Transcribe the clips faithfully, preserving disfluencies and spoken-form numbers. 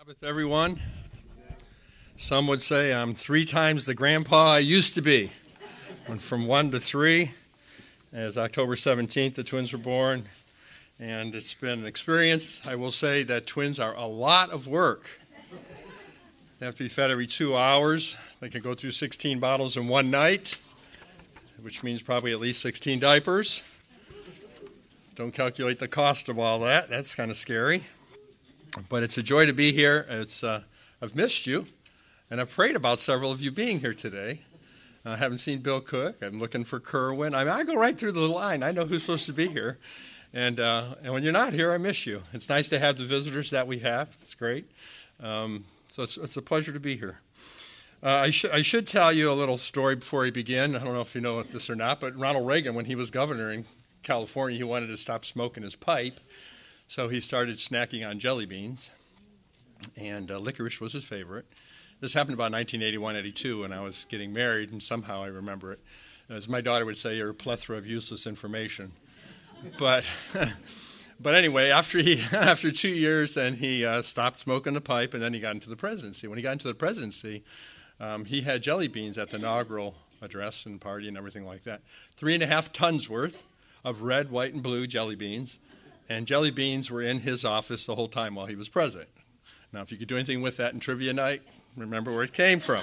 Sabbath, everyone. Some would say I'm three times the grandpa I used to be. Went from one to three. As October seventeenth, the twins were born, and it's been an experience. I will say that twins are a lot of work. They have to be fed every two hours. They can go through sixteen bottles in one night, which means probably at least sixteen diapers. Don't calculate the cost of all that. That's kind of scary. But it's a joy to be here. It's uh, I've missed you, and I've prayed about several of you being here today. I uh, haven't seen Bill Cook. I'm looking for Kerwin. I mean, I go right through the line. I know who's supposed to be here. And uh, and when you're not here, I miss you. It's nice to have the visitors that we have. It's great. Um, so it's, it's a pleasure to be here. Uh, I, sh- I should tell you a little story before we begin. I don't know if you know this or not, but Ronald Reagan, when he was governor in California, he wanted to stop smoking his pipe. So he started snacking on jelly beans, and uh, licorice was his favorite. This happened about nineteen eighty-one, eighty-two, when I was getting married, and somehow I remember it. As my daughter would say, you're a plethora of useless information. But but anyway, after he after two years, then he uh, stopped smoking the pipe, and then he got into the presidency. When he got into the presidency, um, he had jelly beans at the inaugural address and party and everything like that. Three and a half tons worth of red, white, and blue jelly beans. And jelly beans were in his office the whole time while he was president. Now, if you could do anything with that in trivia night, remember where it came from.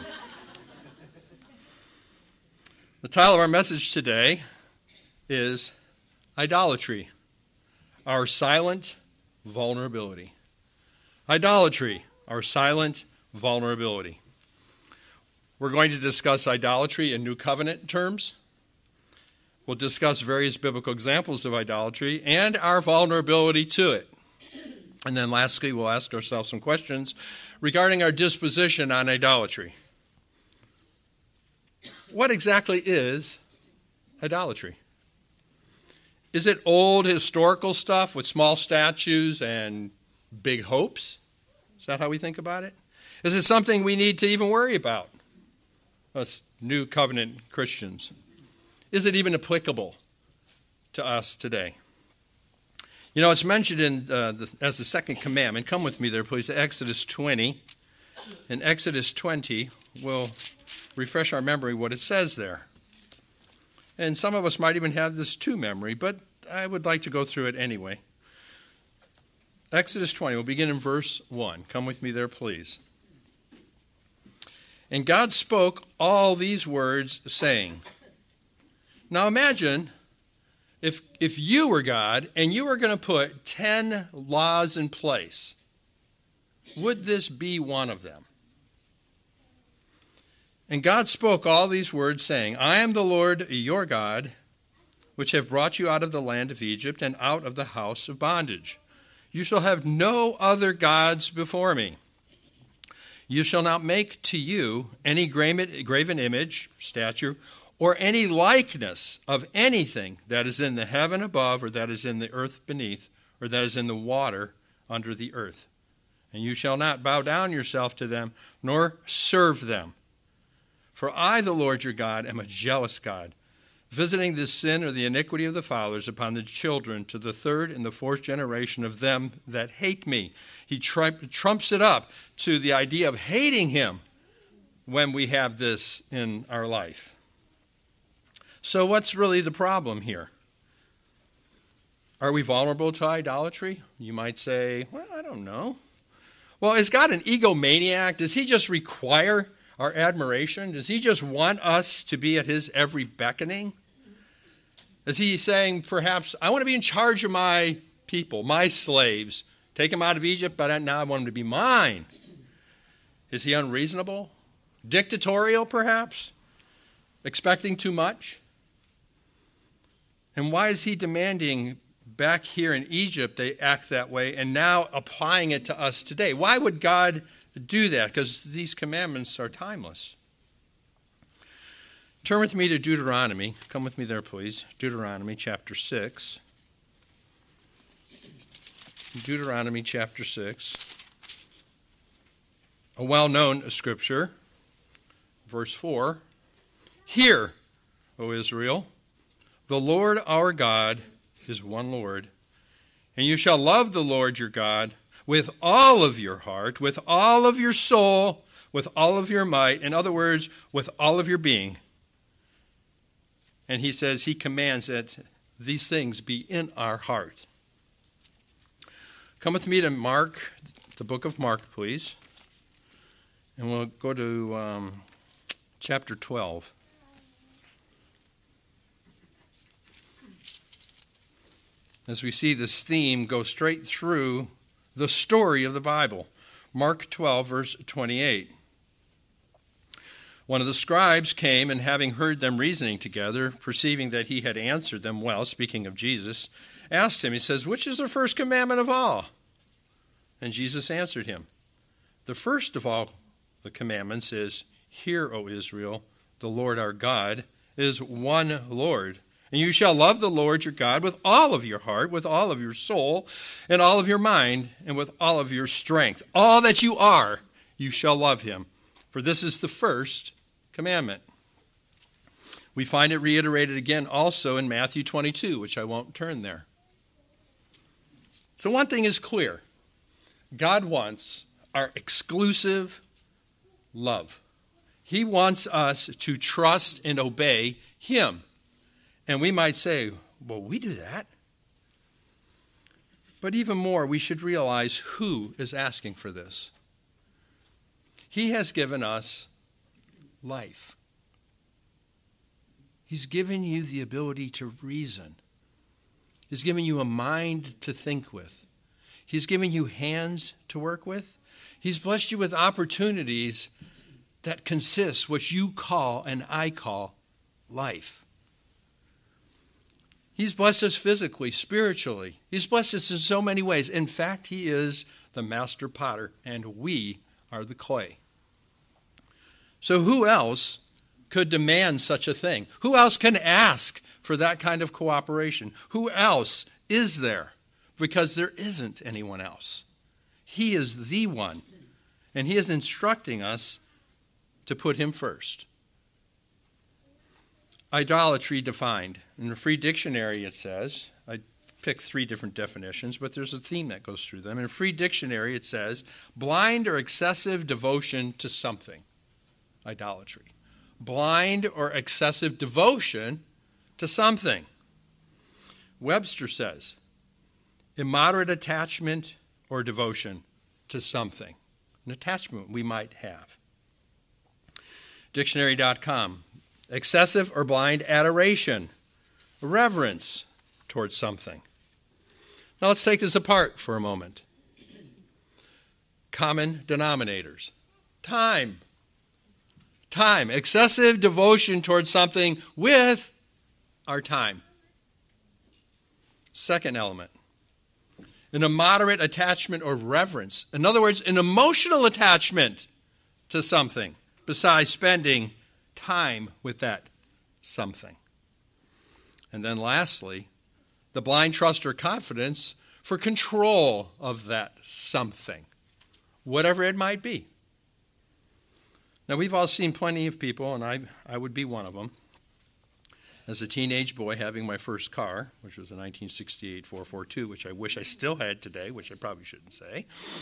The title of our message today is Idolatry, Our Silent Vulnerability. Idolatry, Our Silent Vulnerability. We're going to discuss idolatry in New Covenant terms. We'll discuss various biblical examples of idolatry and our vulnerability to it. And then lastly, we'll ask ourselves some questions regarding our disposition on idolatry. What exactly is idolatry? Is it old historical stuff with small statues and big hopes? Is that how we think about it? Is it something we need to even worry about, us New Covenant Christians? Is it even applicable to us today? You know, it's mentioned in uh, the, as the second commandment. Come with me there, please, to Exodus twenty. In Exodus twenty, we'll refresh our memory what it says there. And some of us might even have this to memory, but I would like to go through it anyway. Exodus twenty, we'll begin in verse one. Come with me there, please. And God spoke all these words, saying... Now imagine if if you were God and you were going to put ten laws in place. Would this be one of them? And God spoke all these words, saying, I am the Lord your God, which have brought you out of the land of Egypt and out of the house of bondage. You shall have no other gods before me. You shall not make to you any graven image, statue, or any likeness of anything that is in the heaven above, or that is in the earth beneath, or that is in the water under the earth. And you shall not bow down yourself to them, nor serve them. For I, the Lord your God, am a jealous God, visiting the sin or the iniquity of the fathers upon the children to the third and the fourth generation of them that hate me. He trumps it up to the idea of hating him when we have this in our life. So what's really the problem here? Are we vulnerable to idolatry? You might say, well, I don't know. Well, is God an egomaniac? Does he just require our admiration? Does he just want us to be at his every beckoning? Is he saying, perhaps, I want to be in charge of my people, my slaves. Take them out of Egypt, but now I want them to be mine. Is he unreasonable? Dictatorial, perhaps? Expecting too much? And why is he demanding back here in Egypt they act that way and now applying it to us today? Why would God do that? Because these commandments are timeless. Turn with me to Deuteronomy. Come with me there, please. Deuteronomy chapter six. Deuteronomy chapter six. A well-known scripture. Verse four. Hear, O Israel, the Lord our God is one Lord, and you shall love the Lord your God with all of your heart, with all of your soul, with all of your might. In other words, with all of your being. And he says he commands that these things be in our heart. Come with me to Mark, the book of Mark, please. And we'll go to um, chapter twelve. As we see this theme go straight through the story of the Bible. Mark twelve, verse twenty-eight. One of the scribes came, and having heard them reasoning together, perceiving that he had answered them well, speaking of Jesus, asked him, he says, which is the first commandment of all? And Jesus answered him, the first of all the commandments is, hear, O Israel, the Lord our God is one Lord. And you shall love the Lord your God with all of your heart, with all of your soul, and all of your mind, and with all of your strength. All that you are, you shall love him. For this is the first commandment. We find it reiterated again also in Matthew twenty-two, which I won't turn there. So one thing is clear. God wants our exclusive love. He wants us to trust and obey him. And we might say, well, we do that. But even more, we should realize who is asking for this. He has given us life. He's given you the ability to reason. He's given you a mind to think with. He's given you hands to work with. He's blessed you with opportunities that consist what you call and I call life. He's blessed us physically, spiritually. He's blessed us in so many ways. In fact, he is the master potter, and we are the clay. So who else could demand such a thing? Who else can ask for that kind of cooperation? Who else is there? Because there isn't anyone else. He is the one, and he is instructing us to put him first. Idolatry defined. In the Free Dictionary it says, I picked three different definitions, but there's a theme that goes through them. In Free Dictionary it says, blind or excessive devotion to something. Idolatry. Blind or excessive devotion to something. Webster says, immoderate attachment or devotion to something. An attachment we might have. Dictionary dot com. Excessive or blind adoration, reverence towards something. Now let's take this apart for a moment. Common denominators. Time. Time. Excessive devotion towards something with our time. Second element. An immoderate attachment or reverence. In other words, an emotional attachment to something besides spending time with that something. And then lastly, the blind trust or confidence for control of that something, whatever it might be. Now, we've all seen plenty of people, and I, I would be one of them, as a teenage boy having my first car, which was a nineteen sixty-eight four forty-two, which I wish I still had today, which I probably shouldn't say.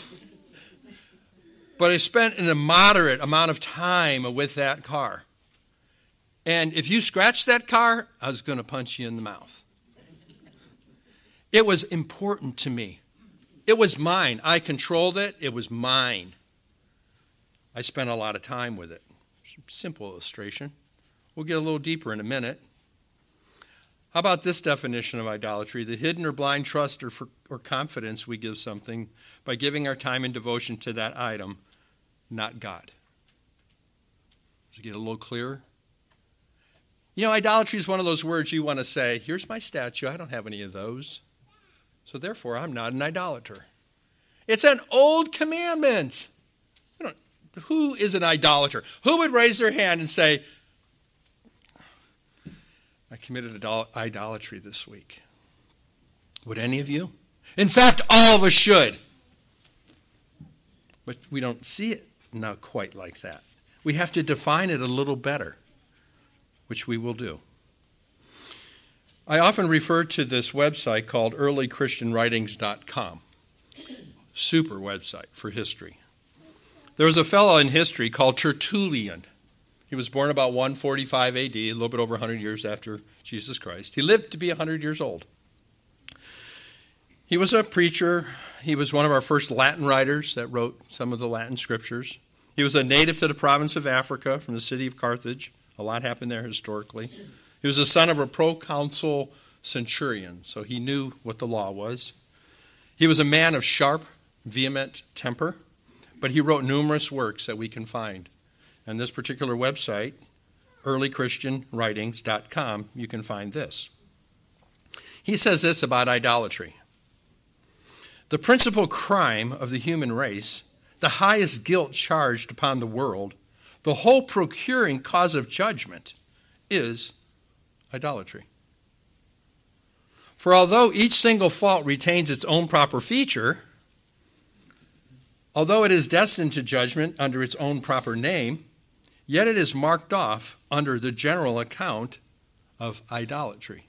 But I spent an immoderate amount of time with that car. And if you scratched that car, I was going to punch you in the mouth. It was important to me. It was mine. I controlled it. It was mine. I spent a lot of time with it. Simple illustration. We'll get a little deeper in a minute. How about this definition of idolatry? The hidden or blind trust or, for, or confidence we give something by giving our time and devotion to that item, not God. Does it get a little clearer? You know, idolatry is one of those words you want to say, here's my statue, I don't have any of those. So therefore, I'm not an idolater. It's an old commandment. You know, who is an idolater? Who would raise their hand and say, I committed idolatry this week? Would any of you? In fact, all of us should. But we don't see it not quite like that. We have to define it a little better, which we will do. I often refer to this website called early christian writings dot com. super website for history. There was a fellow in history called Tertullian. He was born about one forty-five A D, a little bit over one hundred years after Jesus Christ. He lived to be one hundred years old. He was a preacher. He was one of our first Latin writers that wrote some of the Latin scriptures. He was a native to the province of Africa from the city of Carthage. A lot happened there historically. He was the son of a proconsul centurion, so he knew what the law was. He was a man of sharp, vehement temper, but he wrote numerous works that we can find. On this particular website, early christian writings dot com, you can find this. He says this about idolatry. The principal crime of the human race, the highest guilt charged upon the world, the whole procuring cause of judgment, is idolatry. For although each single fault retains its own proper feature, although it is destined to judgment under its own proper name, yet it is marked off under the general account of idolatry.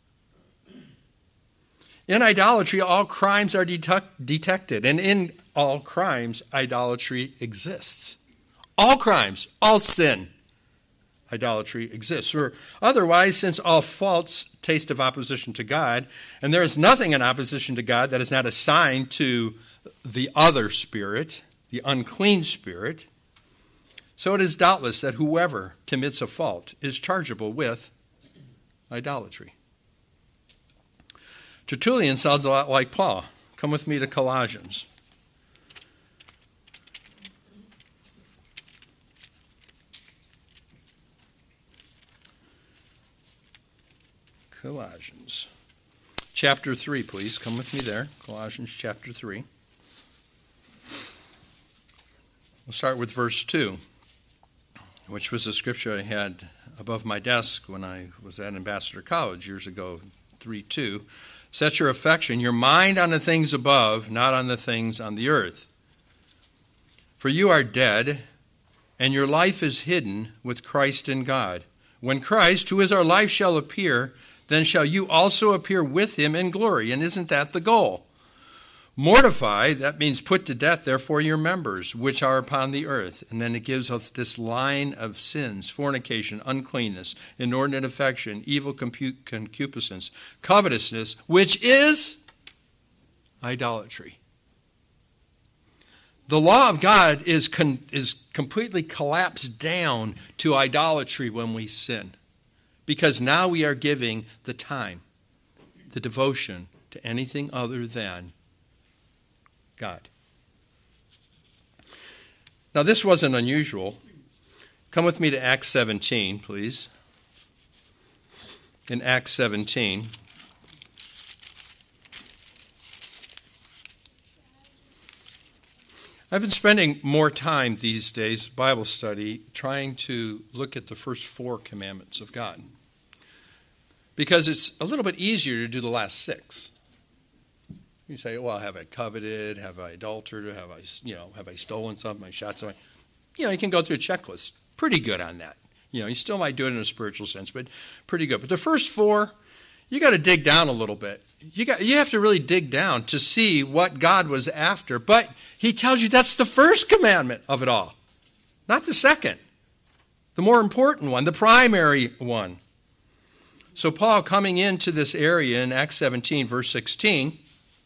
In idolatry, all crimes are detect- detected, and in all crimes, idolatry exists. All crimes, all sin, idolatry exists. Or otherwise, since all faults taste of opposition to God, and there is nothing in opposition to God that is not assigned to the other spirit, the unclean spirit, so it is doubtless that whoever commits a fault is chargeable with idolatry. Tertullian sounds a lot like Paul. Come with me to Colossians. Colossians. Chapter three, please. Come with me there. Colossians chapter three. We'll start with verse two, which was a scripture I had above my desk when I was at Ambassador College years ago, three two. Set your affection, your mind on the things above, not on the things on the earth. For you are dead, and your life is hidden with Christ in God. When Christ, who is our life, shall appear, then shall you also appear with him in glory. And isn't that the goal? Mortify, that means put to death, therefore, your members, which are upon the earth. And then it gives us this line of sins: fornication, uncleanness, inordinate affection, evil concupiscence, covetousness, which is idolatry. The law of God is, con- is completely collapsed down to idolatry when we sin, because now we are giving the time, the devotion to anything other than God. Now, this wasn't unusual. Come with me to Acts seventeen, please. In Acts seventeen. I've been spending more time these days, Bible study, trying to look at the first four commandments of God, because it's a little bit easier to do the last six. You say, well, have I coveted? Have I adultered? Have I, you know, have I stolen something? Have I shot something? You know, you can go through a checklist. Pretty good on that. You know, you still might do it in a spiritual sense, but pretty good. But the first four, you got to dig down a little bit. You got, you have to really dig down to see what God was after. But he tells you that's the first commandment of it all, not the second, the more important one, the primary one. So Paul, coming into this area in Acts seventeen, verse sixteen,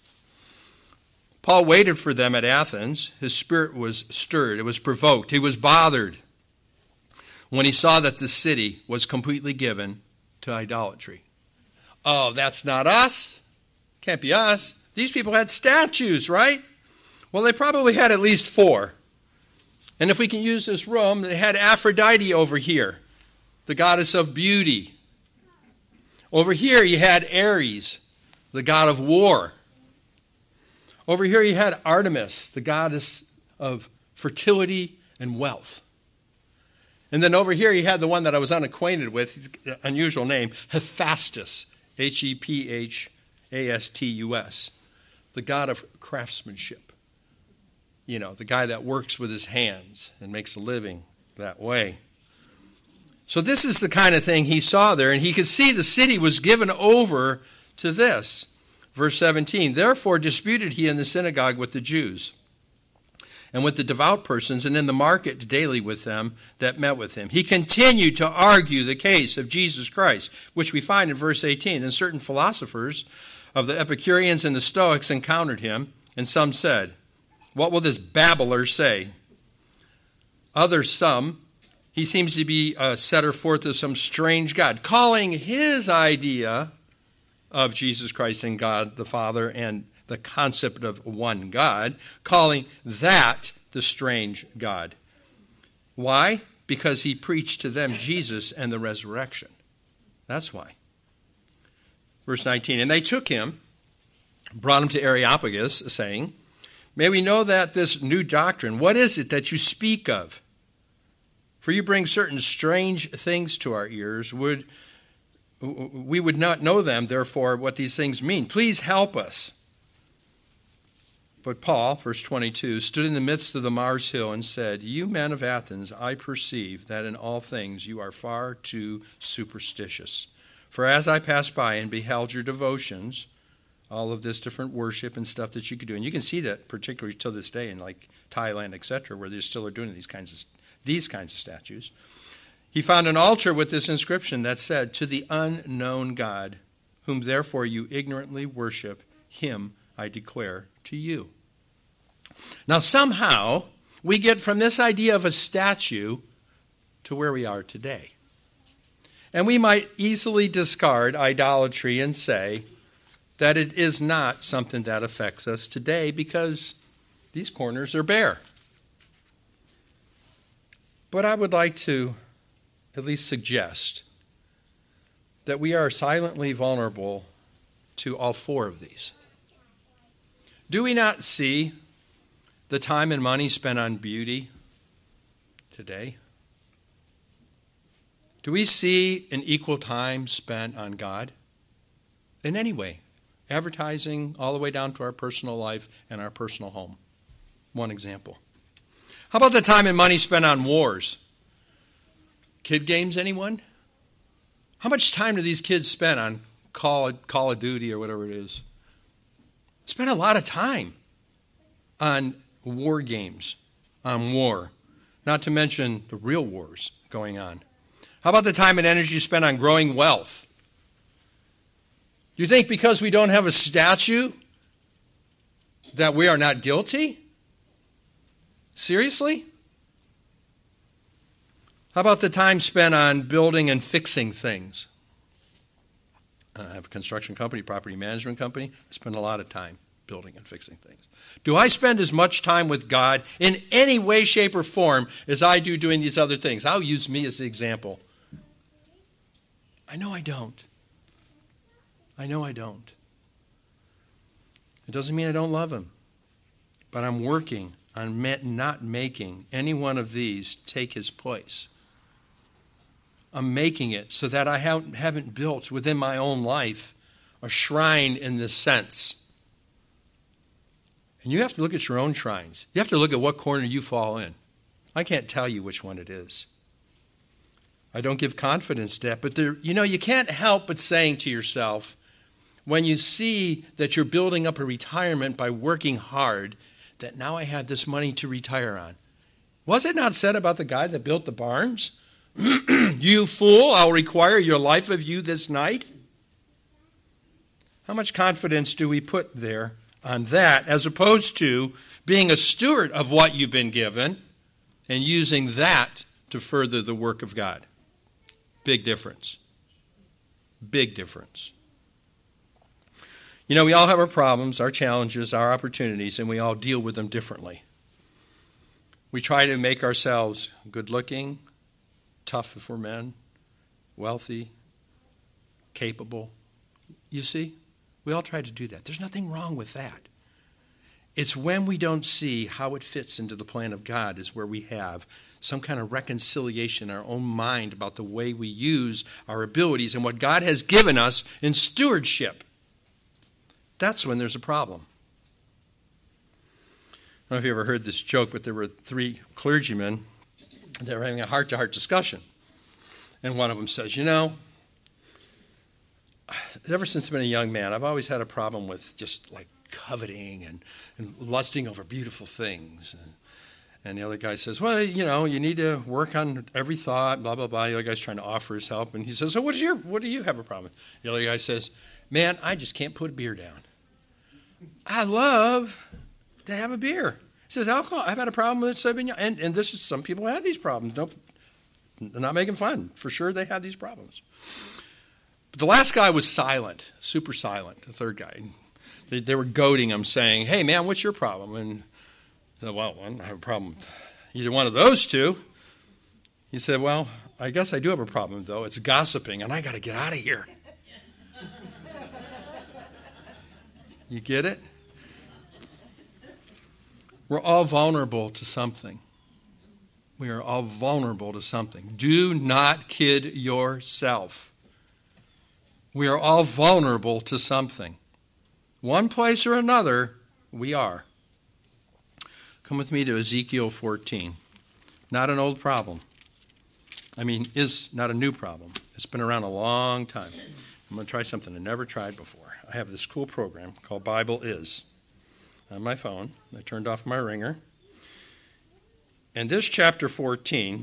Paul waited for them at Athens. His spirit was stirred. It was provoked. He was bothered when he saw that the city was completely given to idolatry. Oh, that's not us. Can't be us. These people had statues, right? Well, they probably had at least four. And if we can use this room, they had Aphrodite over here, the goddess of beauty. Over here, you had Ares, the god of war. Over here you had Artemis, the goddess of fertility and wealth. And then over here you had the one that I was unacquainted with, unusual name, Hephaestus, H E P H A S T U S, the god of craftsmanship. You know, the guy that works with his hands and makes a living that way. So this is the kind of thing he saw there, and he could see the city was given over to this. Verse seventeen, therefore disputed he in the synagogue with the Jews and with the devout persons, and in the market daily with them that met with him. He continued to argue the case of Jesus Christ, which we find in verse eighteen. And certain philosophers of the Epicureans and the Stoics encountered him, and some said, what will this babbler say? Others, some, he seems to be a setter forth of some strange God, calling his idea of Jesus Christ and God the Father and the concept of one God, calling that the strange God. Why? Because he preached to them Jesus and the resurrection. That's why. Verse nineteen, and they took him, brought him to Areopagus, saying, may we know that this new doctrine, what is it that you speak of? For you bring certain strange things to our ears. Would we would not know them, therefore, what these things mean. Please help us. But Paul, verse twenty-two, stood in the midst of the Mars Hill and said, you men of Athens, I perceive that in all things you are far too superstitious. For as I passed by and beheld your devotions, all of this different worship and stuff that you could do, and you can see that particularly to this day in like Thailand, et cetera, where they still are doing these kinds of these kinds of statues. He found an altar with this inscription that said, to the unknown God, whom therefore you ignorantly worship, him I declare to you. Now somehow we get from this idea of a statue to where we are today. And we might easily discard idolatry and say that it is not something that affects us today because these corners are bare. But I would like to at least suggest that we are silently vulnerable to all four of these. Do we not see the time and money spent on beauty today? Do we see an equal time spent on God? In any way, advertising all the way down to our personal life and our personal home. One example. How about the time and money spent on wars? Kid games, anyone? How much time do these kids spend on Call, Call of Duty or whatever it is? Spend a lot of time on war games, on war, not to mention the real wars going on. How about the time and energy spent on growing wealth? Do you think because we don't have a statue that we are not guilty? Seriously? How about the time spent on building and fixing things? I have a construction company, property management company. I spend a lot of time building and fixing things. Do I spend as much time with God in any way, shape, or form as I do doing these other things? I'll use me as the example. I know I don't. I know I don't. It doesn't mean I don't love him. But I'm working on not making any one of these take his place. I'm making it so that I haven't built within my own life a shrine in this sense. And you have to look at your own shrines. You have to look at what corner you fall in. I can't tell you which one it is. I don't give confidence to that. But there, you know, you can't help but saying to yourself, when you see that you're building up a retirement by working hard, that now I have this money to retire on. Was it not said about the guy that built the barns? You fool, I'll require your life of you this night. How much confidence do we put there on that as opposed to being a steward of what you've been given and using that to further the work of God? Big difference. Big difference. You know, we all have our problems, our challenges, our opportunities, and we all deal with them differently. We try to make ourselves good-looking, tough if we're men, wealthy, capable. You see, we all try to do that. There's nothing wrong with that. It's when we don't see how it fits into the plan of God is where we have some kind of reconciliation in our own mind about the way we use our abilities and what God has given us in stewardship. That's when there's a problem. I don't know if you ever heard this joke, but there were three clergymen that were having a heart-to-heart discussion. And one of them says, you know, ever since I've been a young man, I've always had a problem with just like coveting and, and lusting over beautiful things. And, and the other guy says, well, you know, you need to work on every thought, blah, blah, blah. The other guy's trying to offer his help. And he says, so what, is your, what do you have a problem with? The other guy says, man, I just can't put a beer down. I love to have a beer. He says, alcohol, I've had a problem with it. And, and this is, some people have these problems. Don't, they're not making fun. For sure they had these problems. But the last guy was silent, super silent, the third guy. They, they were goading him, saying, hey, man, what's your problem? And he said, well, I have a problem with either one of those two. He said, well, I guess I do have a problem, though. It's gossiping, and I got to get out of here. You get it? We're all vulnerable to something. We are all vulnerable to something. Do not kid yourself. We are all vulnerable to something. One place or another, we are. Come with me to Ezekiel fourteen. Not an old problem. I mean, is not a new problem. It's been around a long time. I'm going to try something I never tried before. I have this cool program called Bible Is on my phone. I turned off my ringer. And this chapter fourteen,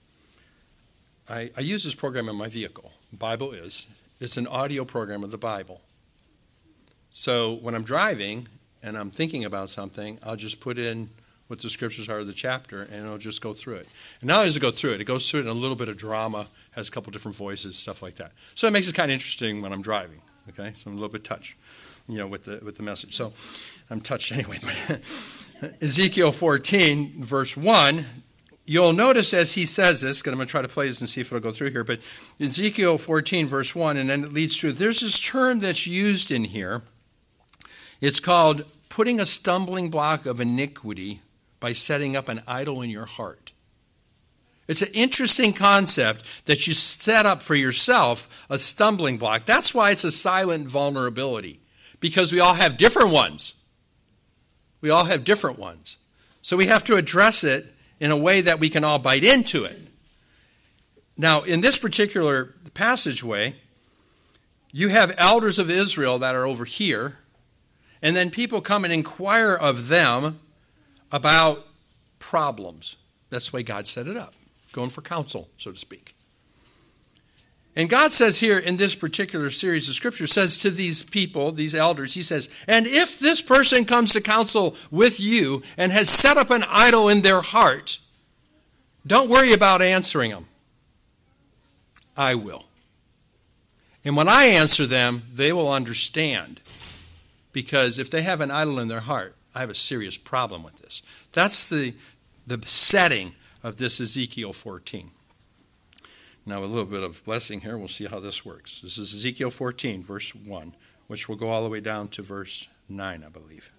I, I use this program in my vehicle. Bible Is. It's an audio program of the Bible. So when I'm driving and I'm thinking about something, I'll just put in what the scriptures are of the chapter, and it'll just go through it. And not only does it go through it, it goes through it in a little bit of drama, has a couple different voices, stuff like that. So it makes it kind of interesting when I'm driving. Okay, so I'm a little bit touched, you know, with the with the message. So I'm touched anyway. But Ezekiel fourteen, verse one. You'll notice as he says this, because I'm going to try to play this and see if it'll go through here, but Ezekiel fourteen, verse one, and then it leads through. There's this term that's used in here. It's called putting a stumbling block of iniquity by setting up an idol in your heart. It's an interesting concept that you set up for yourself a stumbling block. That's why it's a silent vulnerability, because we all have different ones. We all have different ones. So we have to address it in a way that we can all bite into it. Now, in this particular passageway, you have elders of Israel that are over here, and then people come and inquire of them about problems. That's the way God set it up, going for counsel, so to speak. And God says here in this particular series of scripture, says to these people, these elders, he says, and if this person comes to counsel with you and has set up an idol in their heart, don't worry about answering them. I will. And when I answer them, they will understand. Because if they have an idol in their heart, I have a serious problem with this. That's the, the setting of this Ezekiel fourteen. Now, a little bit of blessing here. We'll see how this works. This is Ezekiel fourteen, verse one, which will go all the way down to verse nine, I believe.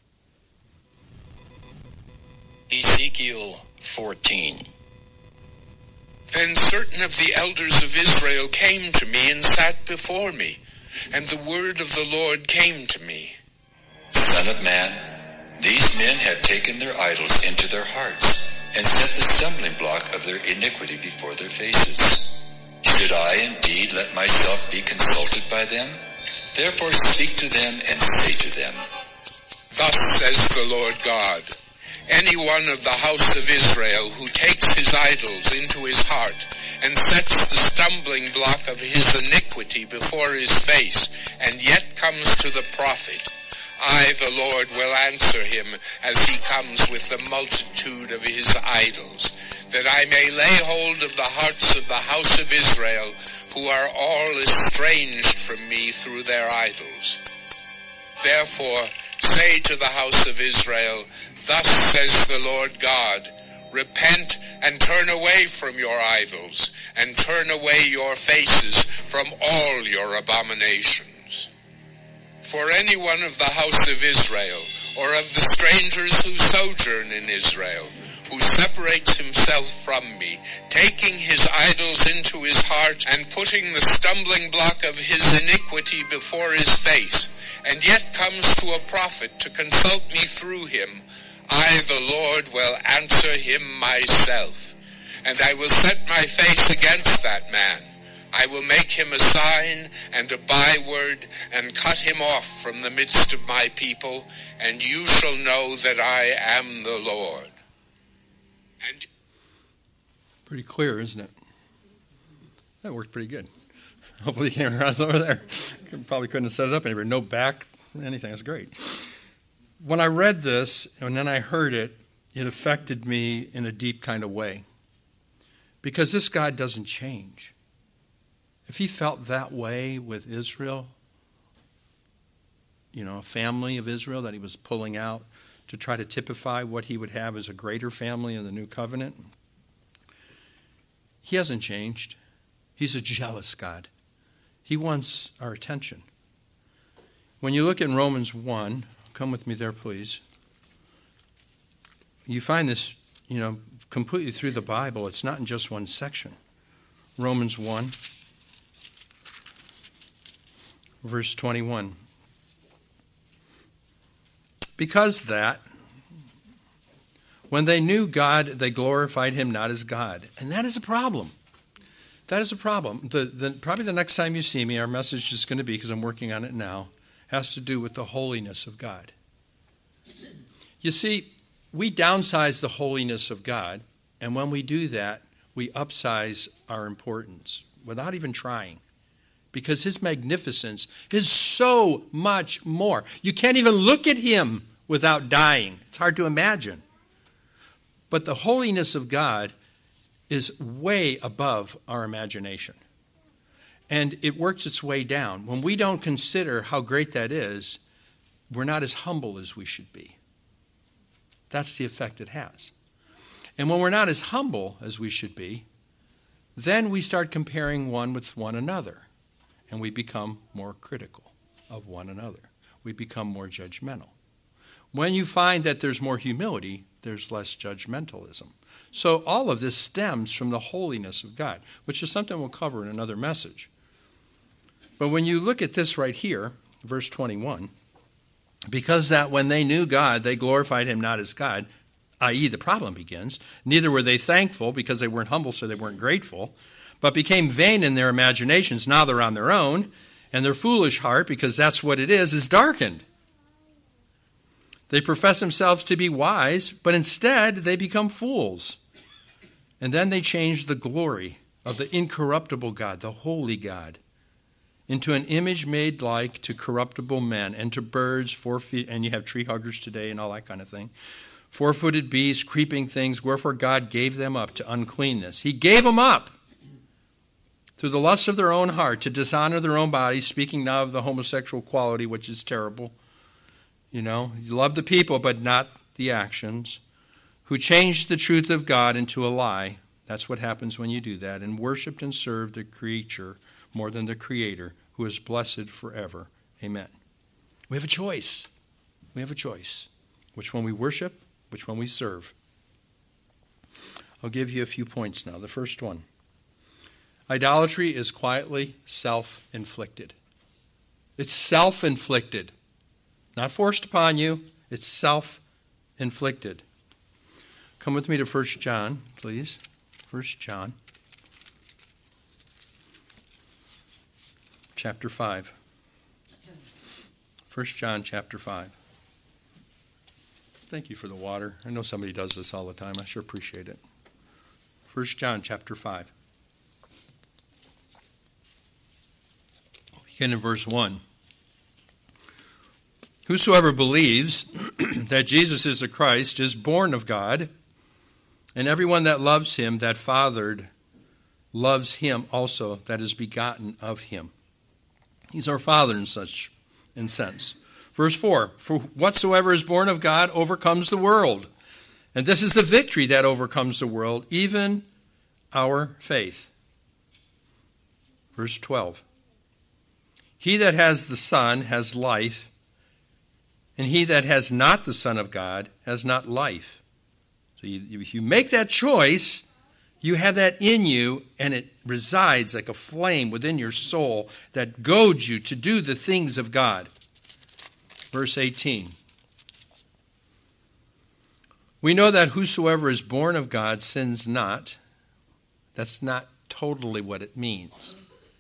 Ezekiel fourteen. Then certain of the elders of Israel came to me and sat before me, and the word of the Lord came to me. Son of man, these men have taken their idols into their hearts, and set the stumbling block of their iniquity before their faces. Should I indeed let myself be consulted by them? Therefore speak to them and say to them, Thus says the Lord God, any one of the house of Israel who takes his idols into his heart and sets the stumbling block of his iniquity before his face, and yet comes to the prophet, I, the Lord, will answer him as he comes with the multitude of his idols, that I may lay hold of the hearts of the house of Israel, who are all estranged from me through their idols. Therefore, say to the house of Israel, Thus says the Lord God, repent and turn away from your idols, and turn away your faces from all your abominations. For any one of the house of Israel, or of the strangers who sojourn in Israel, who separates himself from me, taking his idols into his heart, and putting the stumbling block of his iniquity before his face, and yet comes to a prophet to consult me through him, I, the Lord, will answer him myself, and I will set my face against that man, I will make him a sign and a byword, and cut him off from the midst of my people, and you shall know that I am the Lord. And pretty clear, isn't it? That worked pretty good. Hopefully you came across over there. Probably couldn't have set it up anywhere. No back, anything. That's great. When I read this, and then I heard it, it affected me in a deep kind of way. Because this God doesn't change. If he felt that way with Israel, you know, a family of Israel that he was pulling out to try to typify what he would have as a greater family in the new covenant, he hasn't changed. He's a jealous God. He wants our attention. When you look in Romans one, come with me there, please. You find this, you know, completely through the Bible. It's not in just one section. Romans one, verse twenty-one. Because that, when they knew God, they glorified him not as God. And that is a problem. That is a problem. The, the, probably the next time you see me, our message is going to be, because I'm working on it now, has to do with the holiness of God. You see, we downsize the holiness of God, and when we do that, we upsize our importance without even trying, because his magnificence is so much more. You can't even look at him without dying. It's hard to imagine. But the holiness of God is way above our imagination. And it works its way down. When we don't consider how great that is, we're not as humble as we should be. That's the effect it has. And when we're not as humble as we should be, then we start comparing one with one another. And we become more critical of one another. We become more judgmental. When you find that there's more humility, there's less judgmentalism. So all of this stems from the holiness of God, which is something we'll cover in another message. But when you look at this right here, verse twenty-one, because that when they knew God, they glorified him not as God, that is the problem begins. Neither were they thankful because they weren't humble, so they weren't grateful, but became vain in their imaginations. Now they're on their own, and their foolish heart, because that's what it is, is darkened. They profess themselves to be wise, but instead they become fools. And then they change the glory of the incorruptible God, the holy God, into an image made like to corruptible men and to birds, four feet, and you have tree huggers today and all that kind of thing, four-footed beasts, creeping things, wherefore God gave them up to uncleanness. He gave them up through the lust of their own heart to dishonor their own bodies, speaking now of the homosexual quality, which is terrible. You know, you love the people, but not the actions. Who changed the truth of God into a lie. That's what happens when you do that. And worshipped and served the creature more than the Creator, who is blessed forever. Amen. We have a choice. We have a choice. Which one we worship, which one we serve. I'll give you a few points now. The first one. Idolatry is quietly self-inflicted. It's self-inflicted. Not forced upon you. It's self-inflicted. Come with me to First John, please. First John. Chapter five. First John chapter five. Thank you for the water. I know somebody does this all the time. I sure appreciate it. First John chapter five. Begin in verse one. Whosoever believes that Jesus is the Christ is born of God, and everyone that loves him, that fathered, loves him also that is begotten of him. He's our Father in such in sense. Verse four, for whatsoever is born of God overcomes the world. And this is the victory that overcomes the world, even our faith. Verse twelve, he that has the Son has life, and he that has not the Son of God has not life. So you, if you make that choice, you have that in you, and it resides like a flame within your soul that goads you to do the things of God. Verse eighteen. We know that whosoever is born of God sins not. That's not totally what it means.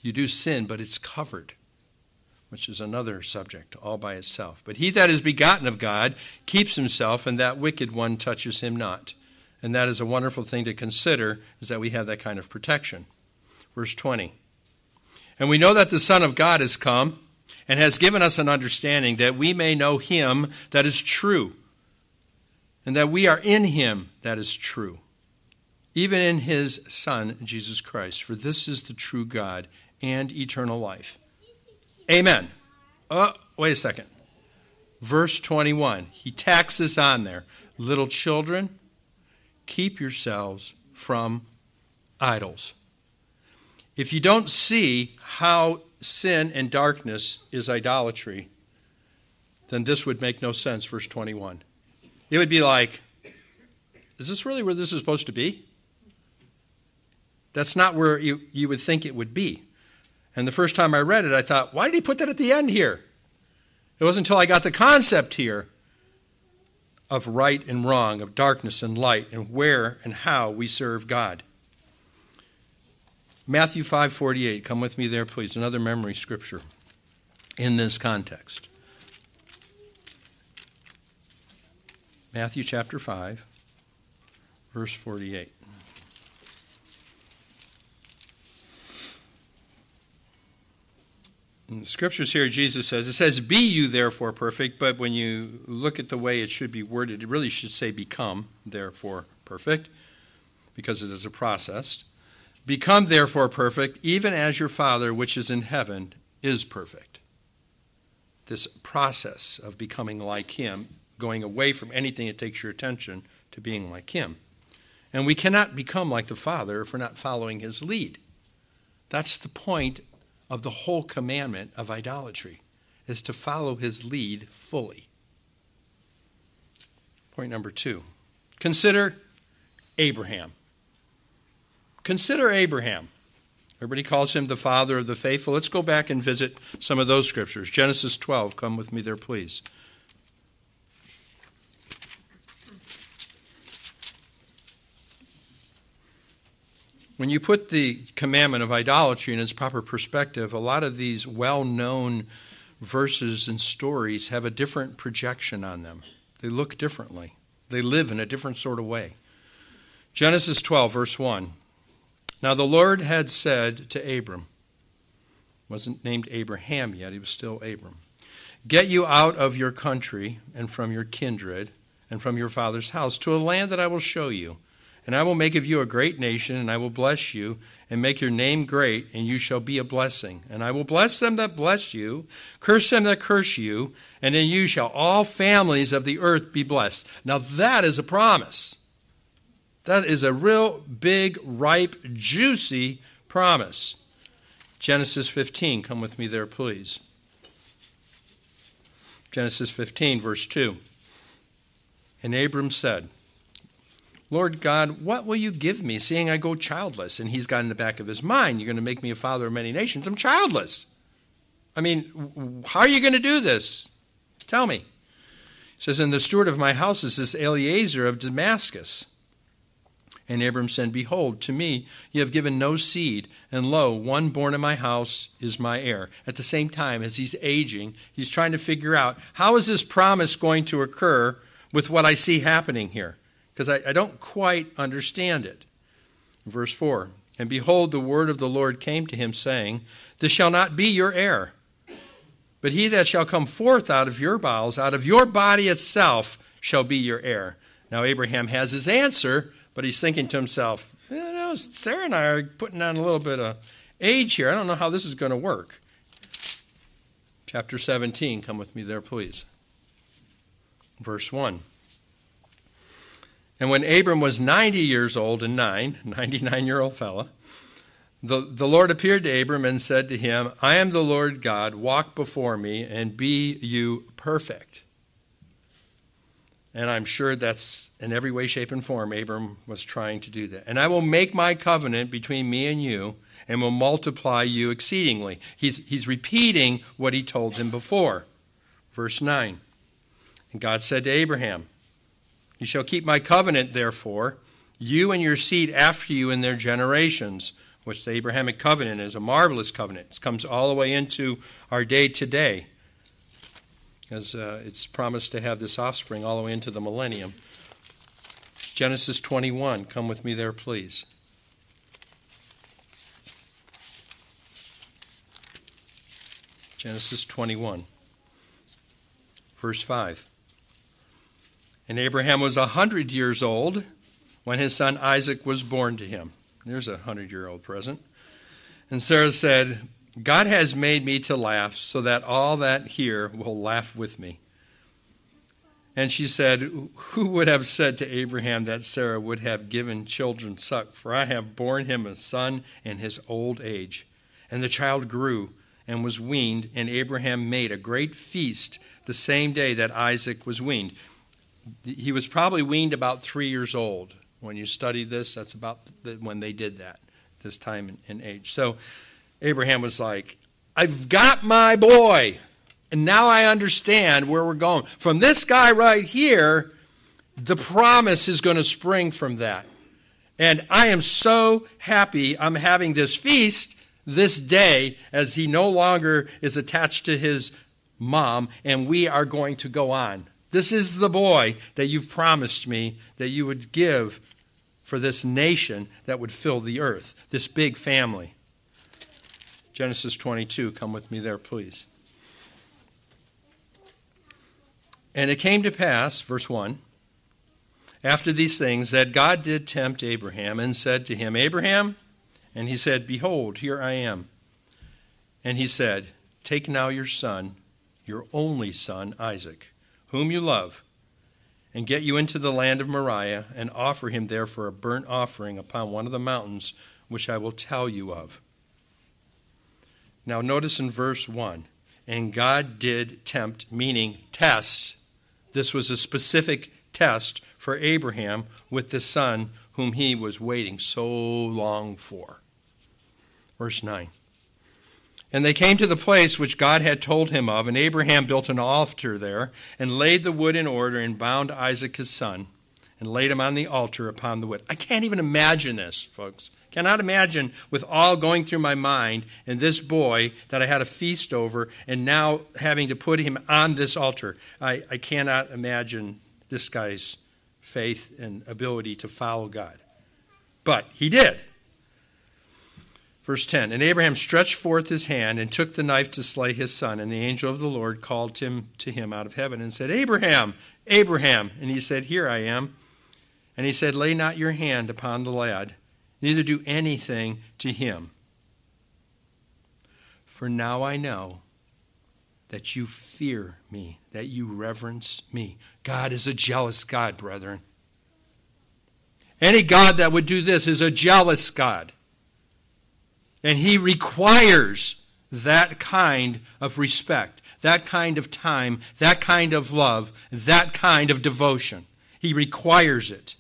You do sin, but it's covered, which is another subject all by itself. But he that is begotten of God keeps himself, and that wicked one touches him not. And that is a wonderful thing to consider, is that we have that kind of protection. Verse twenty. And we know that the Son of God is come, and has given us an understanding that we may know him that is true, and that we are in him that is true, even in his Son, Jesus Christ. For this is the true God and eternal life. Amen. Oh, wait a second. Verse twenty-one. He tacks this on there. Little children, keep yourselves from idols. If you don't see how sin and darkness is idolatry, then this would make no sense, verse twenty-one. It would be like, is this really where this is supposed to be? That's not where you, you would think it would be. And the first time I read it, I thought, why did he put that at the end here? It wasn't until I got the concept here of right and wrong, of darkness and light, and where and how we serve God. Matthew five forty-eight, come with me there, please. Another memory scripture in this context. Matthew chapter five, verse forty-eight. In the scriptures here, Jesus says, it says, be you therefore perfect, but when you look at the way it should be worded, it really should say become therefore perfect, because it is a process. Become therefore perfect, even as your Father which is in heaven is perfect. This process of becoming like him, going away from anything that takes your attention to being like him. And we cannot become like the Father if we're not following his lead. That's the point of the whole commandment of idolatry, is to follow his lead fully. Point number two. Consider Abraham. Consider Abraham. Everybody calls him the father of the faithful. Let's go back and visit some of those scriptures. Genesis twelve, come with me there, please. When you put the commandment of idolatry in its proper perspective, a lot of these well-known verses and stories have a different projection on them. They look differently. They live in a different sort of way. Genesis twelve, verse one. Now the Lord had said to Abram, wasn't named Abraham yet, he was still Abram, get you out of your country and from your kindred and from your father's house to a land that I will show you. And I will make of you a great nation, and I will bless you, and make your name great, and you shall be a blessing. And I will bless them that bless you, curse them that curse you, and in you shall all families of the earth be blessed. Now that is a promise. That is a real big, ripe, juicy promise. Genesis fifteen, come with me there, please. Genesis fifteen, verse two. And Abram said, Lord God, what will you give me, seeing I go childless? And he's got in the back of his mind, you're going to make me a father of many nations. I'm childless. I mean, how are you going to do this? Tell me. He says, and the steward of my house is this Eliezer of Damascus. And Abram said, behold, to me you have given no seed, and lo, one born in my house is my heir. At the same time, as he's aging, he's trying to figure out, how is this promise going to occur with what I see happening here? Because I, I don't quite understand it. Verse four, and behold, the word of the Lord came to him, saying, this shall not be your heir, but he that shall come forth out of your bowels, out of your body itself, shall be your heir. Now Abraham has his answer, but he's thinking to himself, you know, Sarah and I are putting on a little bit of age here. I don't know how this is going to work. Chapter seventeen, come with me there, please. Verse one. And when Abram was ninety years old and nine, ninety-nine-year-old fella, the, the Lord appeared to Abram and said to him, I am the Lord God, walk before me and be you perfect. And I'm sure that's in every way, shape, and form Abram was trying to do that. And I will make my covenant between me and you and will multiply you exceedingly. He's, he's repeating what he told him before. Verse nine. And God said to Abraham, you shall keep my covenant, therefore, you and your seed after you in their generations, which the Abrahamic covenant is a marvelous covenant. It comes all the way into our day today, as uh, it's promised to have this offspring all the way into the millennium. Genesis twenty-one, come with me there, please. Genesis twenty-one, verse five. And Abraham was a hundred years old when his son Isaac was born to him. There's a hundred-year-old present. And Sarah said, God has made me to laugh so that all that hear will laugh with me. And she said, who would have said to Abraham that Sarah would have given children suck? For I have borne him a son in his old age. And the child grew and was weaned, and Abraham made a great feast the same day that Isaac was weaned. He was probably weaned about three years old. When you study this, that's about the, when they did that, this time in, in age. So Abraham was like, I've got my boy, and now I understand where we're going. From this guy right here, the promise is going to spring from that. And I am so happy I'm having this feast this day as he no longer is attached to his mom, and we are going to go on. This is the boy that you've promised me that you would give for this nation that would fill the earth, this big family. Genesis twenty-two, come with me there, please. And it came to pass, verse one, after these things, that God did tempt Abraham and said to him, Abraham, and he said, behold, here I am. And he said, take now your son, your only son, Isaac, whom you love, and get you into the land of Moriah, and offer him there for a burnt offering upon one of the mountains which I will tell you of. Now notice in verse one, and God did tempt, meaning test. This was a specific test for Abraham with the son whom he was waiting so long for. Verse nine. And they came to the place which God had told him of, and Abraham built an altar there, and laid the wood in order, and bound Isaac his son, and laid him on the altar upon the wood. I can't even imagine this, folks. Cannot imagine with all going through my mind, and this boy that I had a feast over, and now having to put him on this altar. I, I cannot imagine this guy's faith and ability to follow God. But he did. Verse ten, and Abraham stretched forth his hand and took the knife to slay his son. And the angel of the Lord called him to him out of heaven and said, Abraham, Abraham. And he said, here I am. And he said, lay not your hand upon the lad, neither do anything to him. For now I know that you fear me, that you reverence me. God is a jealous God, brethren. Any God that would do this is a jealous God. And he requires that kind of respect, that kind of time, that kind of love, that kind of devotion. He requires it.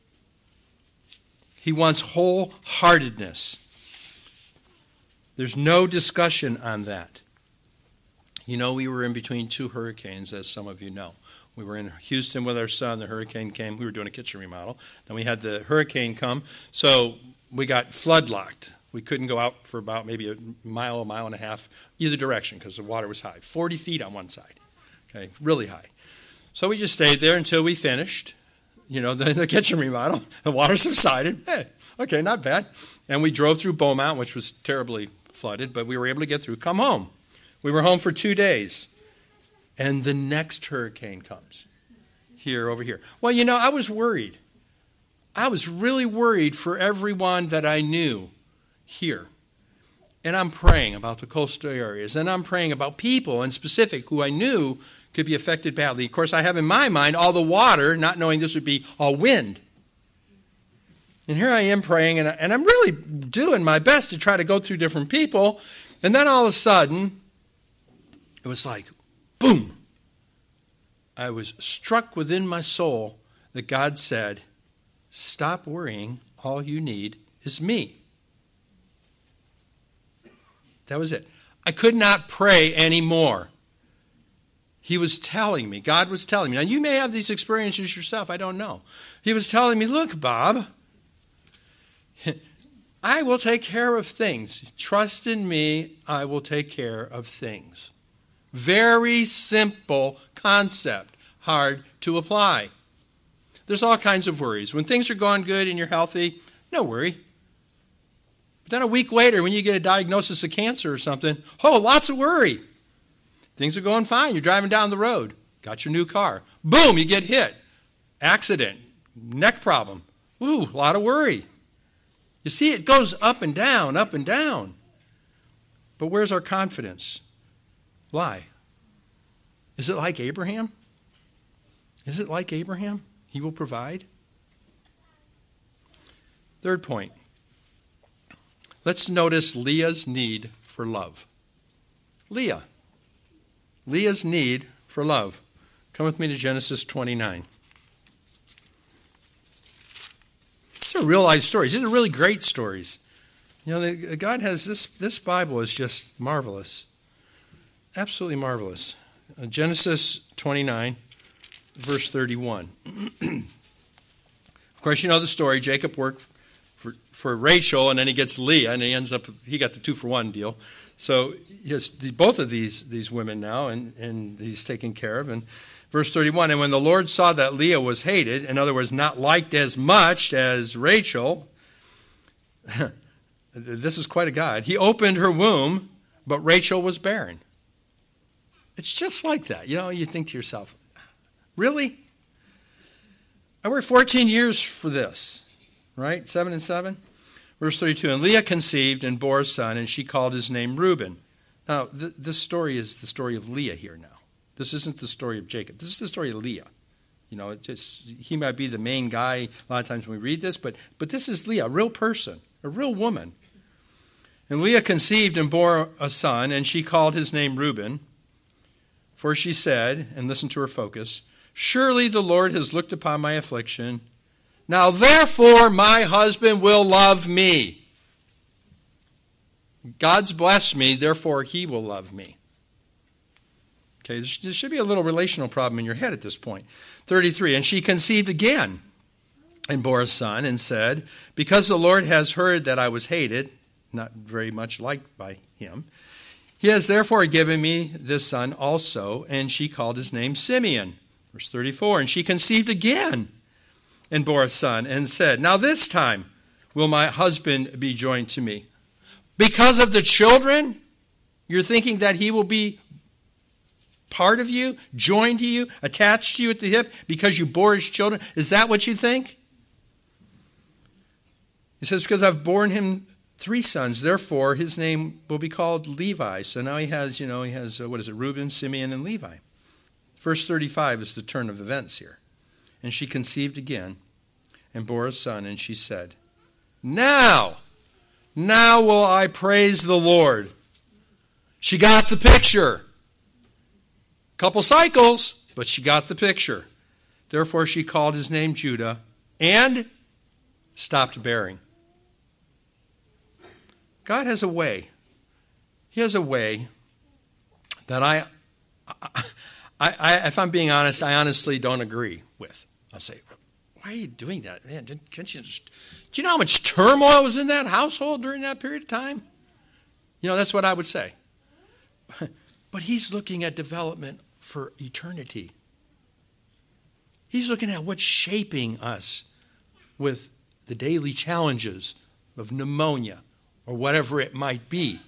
He wants wholeheartedness. There's no discussion on that. You know, we were in between two hurricanes, as some of you know. We were in Houston with our son. The hurricane came. We were doing a kitchen remodel. Then we had the hurricane come. So we got flood locked. We couldn't go out for about maybe a mile, a mile and a half, either direction, because the water was high. forty feet on one side. Okay, really high. So we just stayed there until we finished, you know, the, the kitchen remodel. The water subsided. Hey, okay, not bad. And we drove through Beaumont, which was terribly flooded, but we were able to get through, come home. We were home for two days. And the next hurricane comes here, over here. Well, you know, I was worried. I was really worried for everyone that I knew here. And I'm praying about the coastal areas, and I'm praying about people in specific who I knew could be affected badly. Of course, I have in my mind all the water, not knowing this would be all wind. And here I am praying, and, I, and I'm really doing my best to try to go through different people. And then all of a sudden, it was like, boom. I was struck within my soul that God said, stop worrying. All you need is me. That was it. I could not pray anymore. He was telling me, God was telling me. Now, you may have these experiences yourself. I don't know. He was telling me, look, Bob, I will take care of things. Trust in me, I will take care of things. Very simple concept, hard to apply. There's all kinds of worries. When things are going good and you're healthy, no worry. But then a week later, when you get a diagnosis of cancer or something, oh, lots of worry. Things are going fine. You're driving down the road. Got your new car. Boom, you get hit. Accident. Neck problem. Ooh, a lot of worry. You see, it goes up and down, up and down. But where's our confidence lie? Is it like Abraham? Is it like Abraham? He will provide. Third point. Let's notice Leah's need for love. Leah. Leah's need for love. Come with me to Genesis twenty-nine. These are real life stories. These are really great stories. You know, the, God has this, this Bible is just marvelous. Absolutely marvelous. Uh, Genesis twenty-nine, verse thirty-one. Of course, you know the story. Jacob worked for, for Rachel, and then he gets Leah, and he ends up, he got the two for one deal. So he has both of these, these women now, and, and he's taken care of. And verse thirty-one, and when the Lord saw that Leah was hated, in other words, not liked as much as Rachel, this is quite a God, he opened her womb, but Rachel was barren. It's just like that. You know, you think to yourself, really? I worked fourteen years for this, right? Seven and seven. Verse thirty-two, and Leah conceived and bore a son, and she called his name Reuben. Now, th- this story is the story of Leah here now. This isn't the story of Jacob. This is the story of Leah. You know, it just, he might be the main guy a lot of times when we read this, but, but this is Leah, a real person, a real woman. And Leah conceived and bore a son, and she called his name Reuben. For she said, and listen to her focus, surely the Lord has looked upon my affliction. Now therefore my husband will love me. God's blessed me, therefore he will love me. Okay, there should be a little relational problem in your head at this point. thirty-three, and she conceived again and bore a son and said, because the Lord has heard that I was hated, not very much liked by him, he has therefore given me this son also, and she called his name Simeon. Verse thirty-four, and she conceived again and bore a son and said, now this time will my husband be joined to me. Because of the children, you're thinking that he will be part of you, joined to you, attached to you at the hip because you bore his children? Is that what you think? He says, because I've borne him three sons, therefore his name will be called Levi. So now he has, you know, he has, uh, what is it, Reuben, Simeon, and Levi. Verse thirty-five is the turn of events here. And she conceived again and bore a son, and she said, now, now will I praise the Lord. She got the picture. Couple cycles, but she got the picture. Therefore she called his name Judah and stopped bearing. God has a way. He has a way that I, I, I, if I'm being honest, I honestly don't agree with. I'll say, why are you doing that? Man, can't you just, do you know how much turmoil was in that household during that period of time? You know, that's what I would say. But he's looking at development for eternity. He's looking at what's shaping us with the daily challenges of pneumonia or whatever it might be.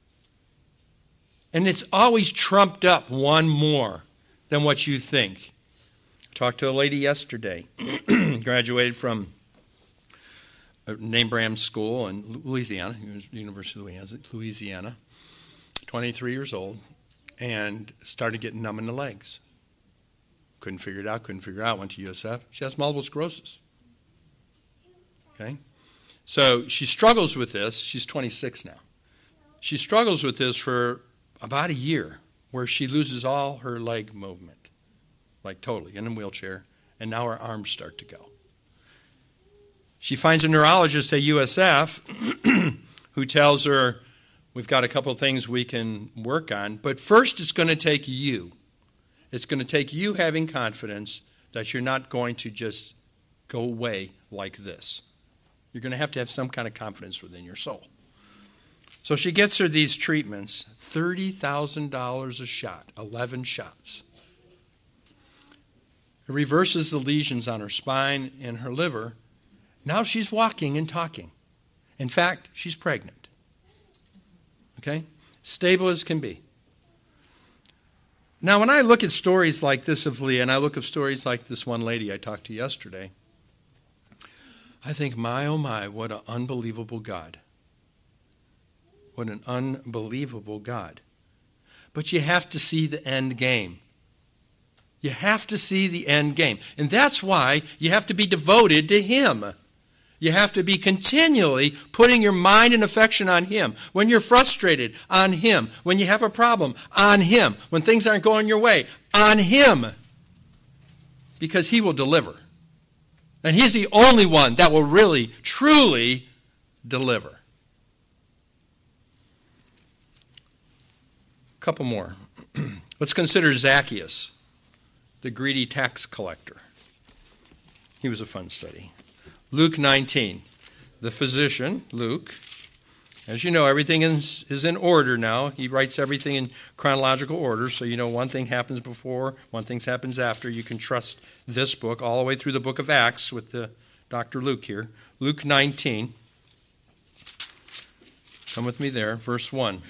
And it's always trumped up one more than what you think. I talked to a lady yesterday, graduated from a name brand school in Louisiana, University of Louisiana, twenty-three years old, and started getting numb in the legs. Couldn't figure it out, couldn't figure it out, went to U S F. She has multiple sclerosis. Okay? So she struggles with this. She's twenty-six now. She struggles with this for about a year, where she loses all her leg movement, like totally, in a wheelchair, and now her arms start to go. She finds a neurologist at U S F who tells her, we've got a couple of things we can work on, but first it's going to take you. It's going to take you having confidence that you're not going to just go away like this. You're going to have to have some kind of confidence within your soul. So she gets her these treatments, thirty thousand dollars a shot, eleven shots. It reverses the lesions on her spine and her liver. Now she's walking and talking. In fact, she's pregnant. Okay? Stable as can be. Now, when I look at stories like this of Leah, and I look at stories like this one lady I talked to yesterday, I think, my, oh my, what an unbelievable God. What an unbelievable God. But you have to see the end game. You have to see the end game. And that's why you have to be devoted to Him. You have to be continually putting your mind and affection on Him. When you're frustrated, on Him. When you have a problem, on Him. When things aren't going your way, on Him. Because He will deliver. And He's the only one that will really, truly deliver. A couple more. Let's consider Zacchaeus, the greedy tax collector. He was a fun study. Luke nineteen, the physician, Luke. As you know, everything is, is in order now. He writes everything in chronological order, so you know one thing happens before, one thing happens after. You can trust this book all the way through the book of Acts with the Doctor Luke here. Luke nineteen. Come with me there, verse one.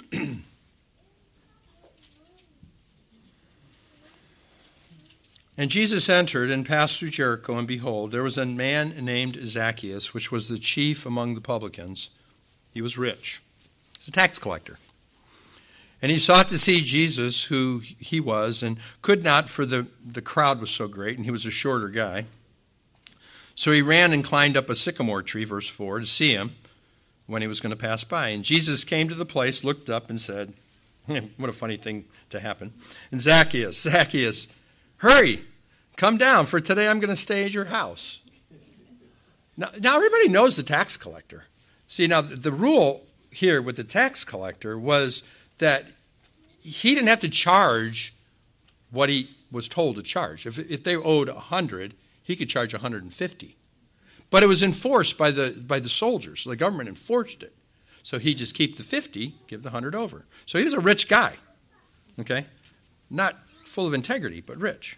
And Jesus entered and passed through Jericho, and behold, there was a man named Zacchaeus, which was the chief among the publicans. He was rich. He's a tax collector. And he sought to see Jesus, who he was, and could not, for the, the crowd was so great, and he was a shorter guy. So he ran and climbed up a sycamore tree, verse four, to see him when he was going to pass by. And Jesus came to the place, looked up, and said, what a funny thing to happen. And Zacchaeus, Zacchaeus, hurry, come down, for today I'm going to stay at your house. Now, now everybody knows the tax collector. See, now the rule here with the tax collector was that he didn't have to charge what he was told to charge. If, if they owed one hundred, he could charge one hundred fifty. But it was enforced by the by the soldiers. So the government enforced it. So he'd just keep the fifty, give the one hundred over. So he was a rich guy, okay? Not full of integrity, but rich.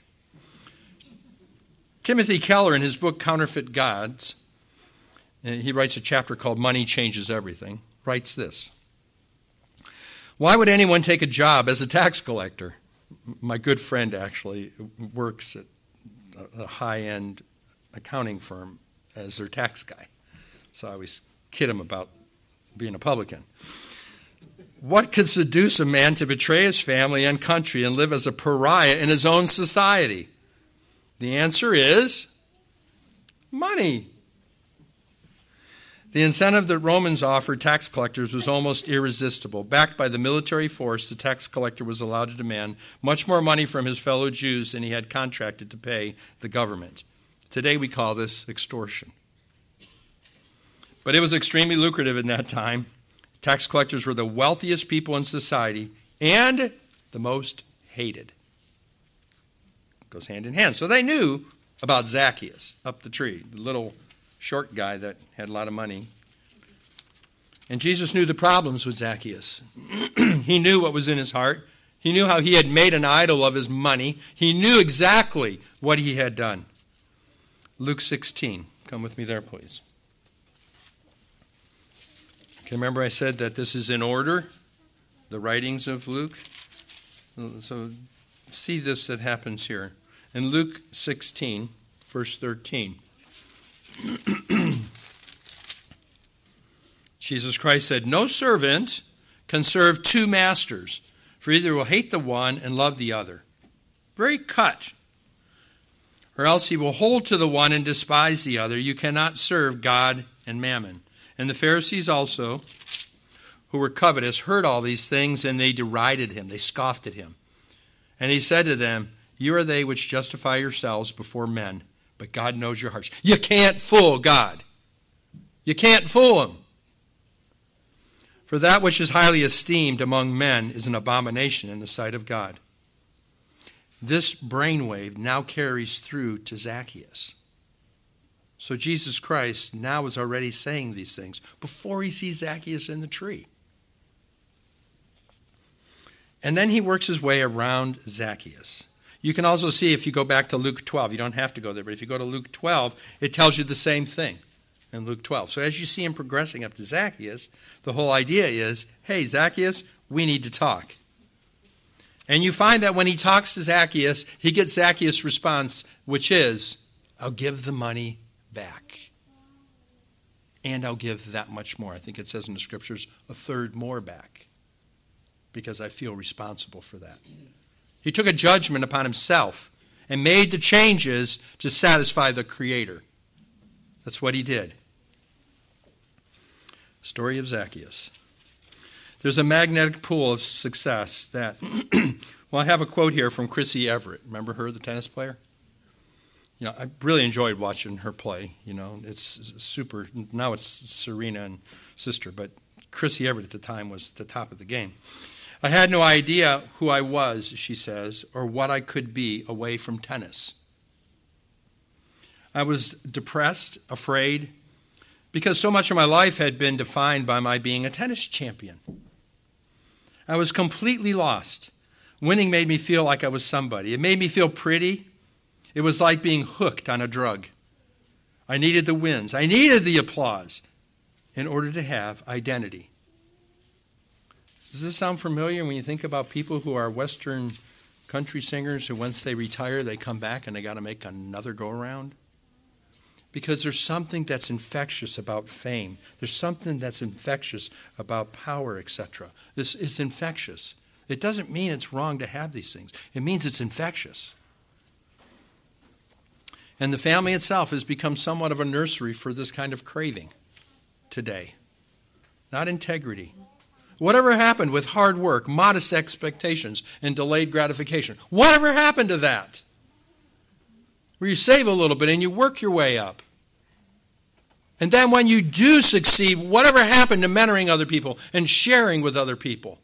Timothy Keller, in his book Counterfeit Gods, he writes a chapter called Money Changes Everything, writes this. Why would anyone take a job as a tax collector? My good friend actually works at a high-end accounting firm as their tax guy. So I always kid him about being a publican. What could seduce a man to betray his family and country and live as a pariah in his own society? The answer is money. The incentive that Romans offered tax collectors was almost irresistible. Backed by the military force, the tax collector was allowed to demand much more money from his fellow Jews than he had contracted to pay the government. Today we call this extortion. But it was extremely lucrative in that time. Tax collectors were the wealthiest people in society and the most hated. It goes hand in hand. So they knew about Zacchaeus up the tree, the little short guy that had a lot of money. And Jesus knew the problems with Zacchaeus. He knew what was in his heart. He knew how he had made an idol of his money. He knew exactly what he had done. Luke sixteen. Come with me there, please. Okay, remember I said that this is in order, the writings of Luke? So see this that happens here. In Luke sixteen, verse thirteen. Jesus Christ said, no servant can serve two masters, for either will hate the one and love the other. Very cut. Or else he will hold to the one and despise the other. You cannot serve God and mammon. And the Pharisees also, who were covetous, heard all these things, and they derided him. They scoffed at him. And he said to them, you are they which justify yourselves before men, but God knows your hearts. You can't fool God. You can't fool him. For that which is highly esteemed among men is an abomination in the sight of God. This brainwave now carries through to Zacchaeus. So Jesus Christ now is already saying these things before he sees Zacchaeus in the tree. And then he works his way around Zacchaeus. You can also see if you go back to Luke twelve, you don't have to go there, but if you go to Luke twelve, it tells you the same thing in Luke twelve. So as you see him progressing up to Zacchaeus, the whole idea is, hey, Zacchaeus, we need to talk. And you find that when he talks to Zacchaeus, he gets Zacchaeus' response, which is, I'll give the money back. And I'll give that much more. I think it says in the scriptures, a third more back. Because I feel responsible for that. He took a judgment upon himself and made the changes to satisfy the Creator. That's what he did. Story of Zacchaeus. There's a magnetic pull of success that, well, I have a quote here from Chrissy Everett. Remember her, the tennis player? You know, I really enjoyed watching her play. You know, it's super. Now it's Serena and sister, but Chrissy Everett at the time was the top of the game. I had no idea who I was, she says, or what I could be away from tennis. I was depressed, afraid, because so much of my life had been defined by my being a tennis champion. I was completely lost. Winning made me feel like I was somebody. It made me feel pretty. It was like being hooked on a drug. I needed the wins. I needed the applause in order to have identity. Does this sound familiar when you think about people who are Western country singers who once they retire, they come back and they got to make another go-around? Because there's something that's infectious about fame. There's something that's infectious about power, et cetera. This is infectious. It doesn't mean it's wrong to have these things. It means it's infectious. And the family itself has become somewhat of a nursery for this kind of craving today. Not integrity. Whatever happened with hard work, modest expectations, and delayed gratification? Whatever happened to that? Where you save a little bit and you work your way up. And then when you do succeed, whatever happened to mentoring other people and sharing with other people?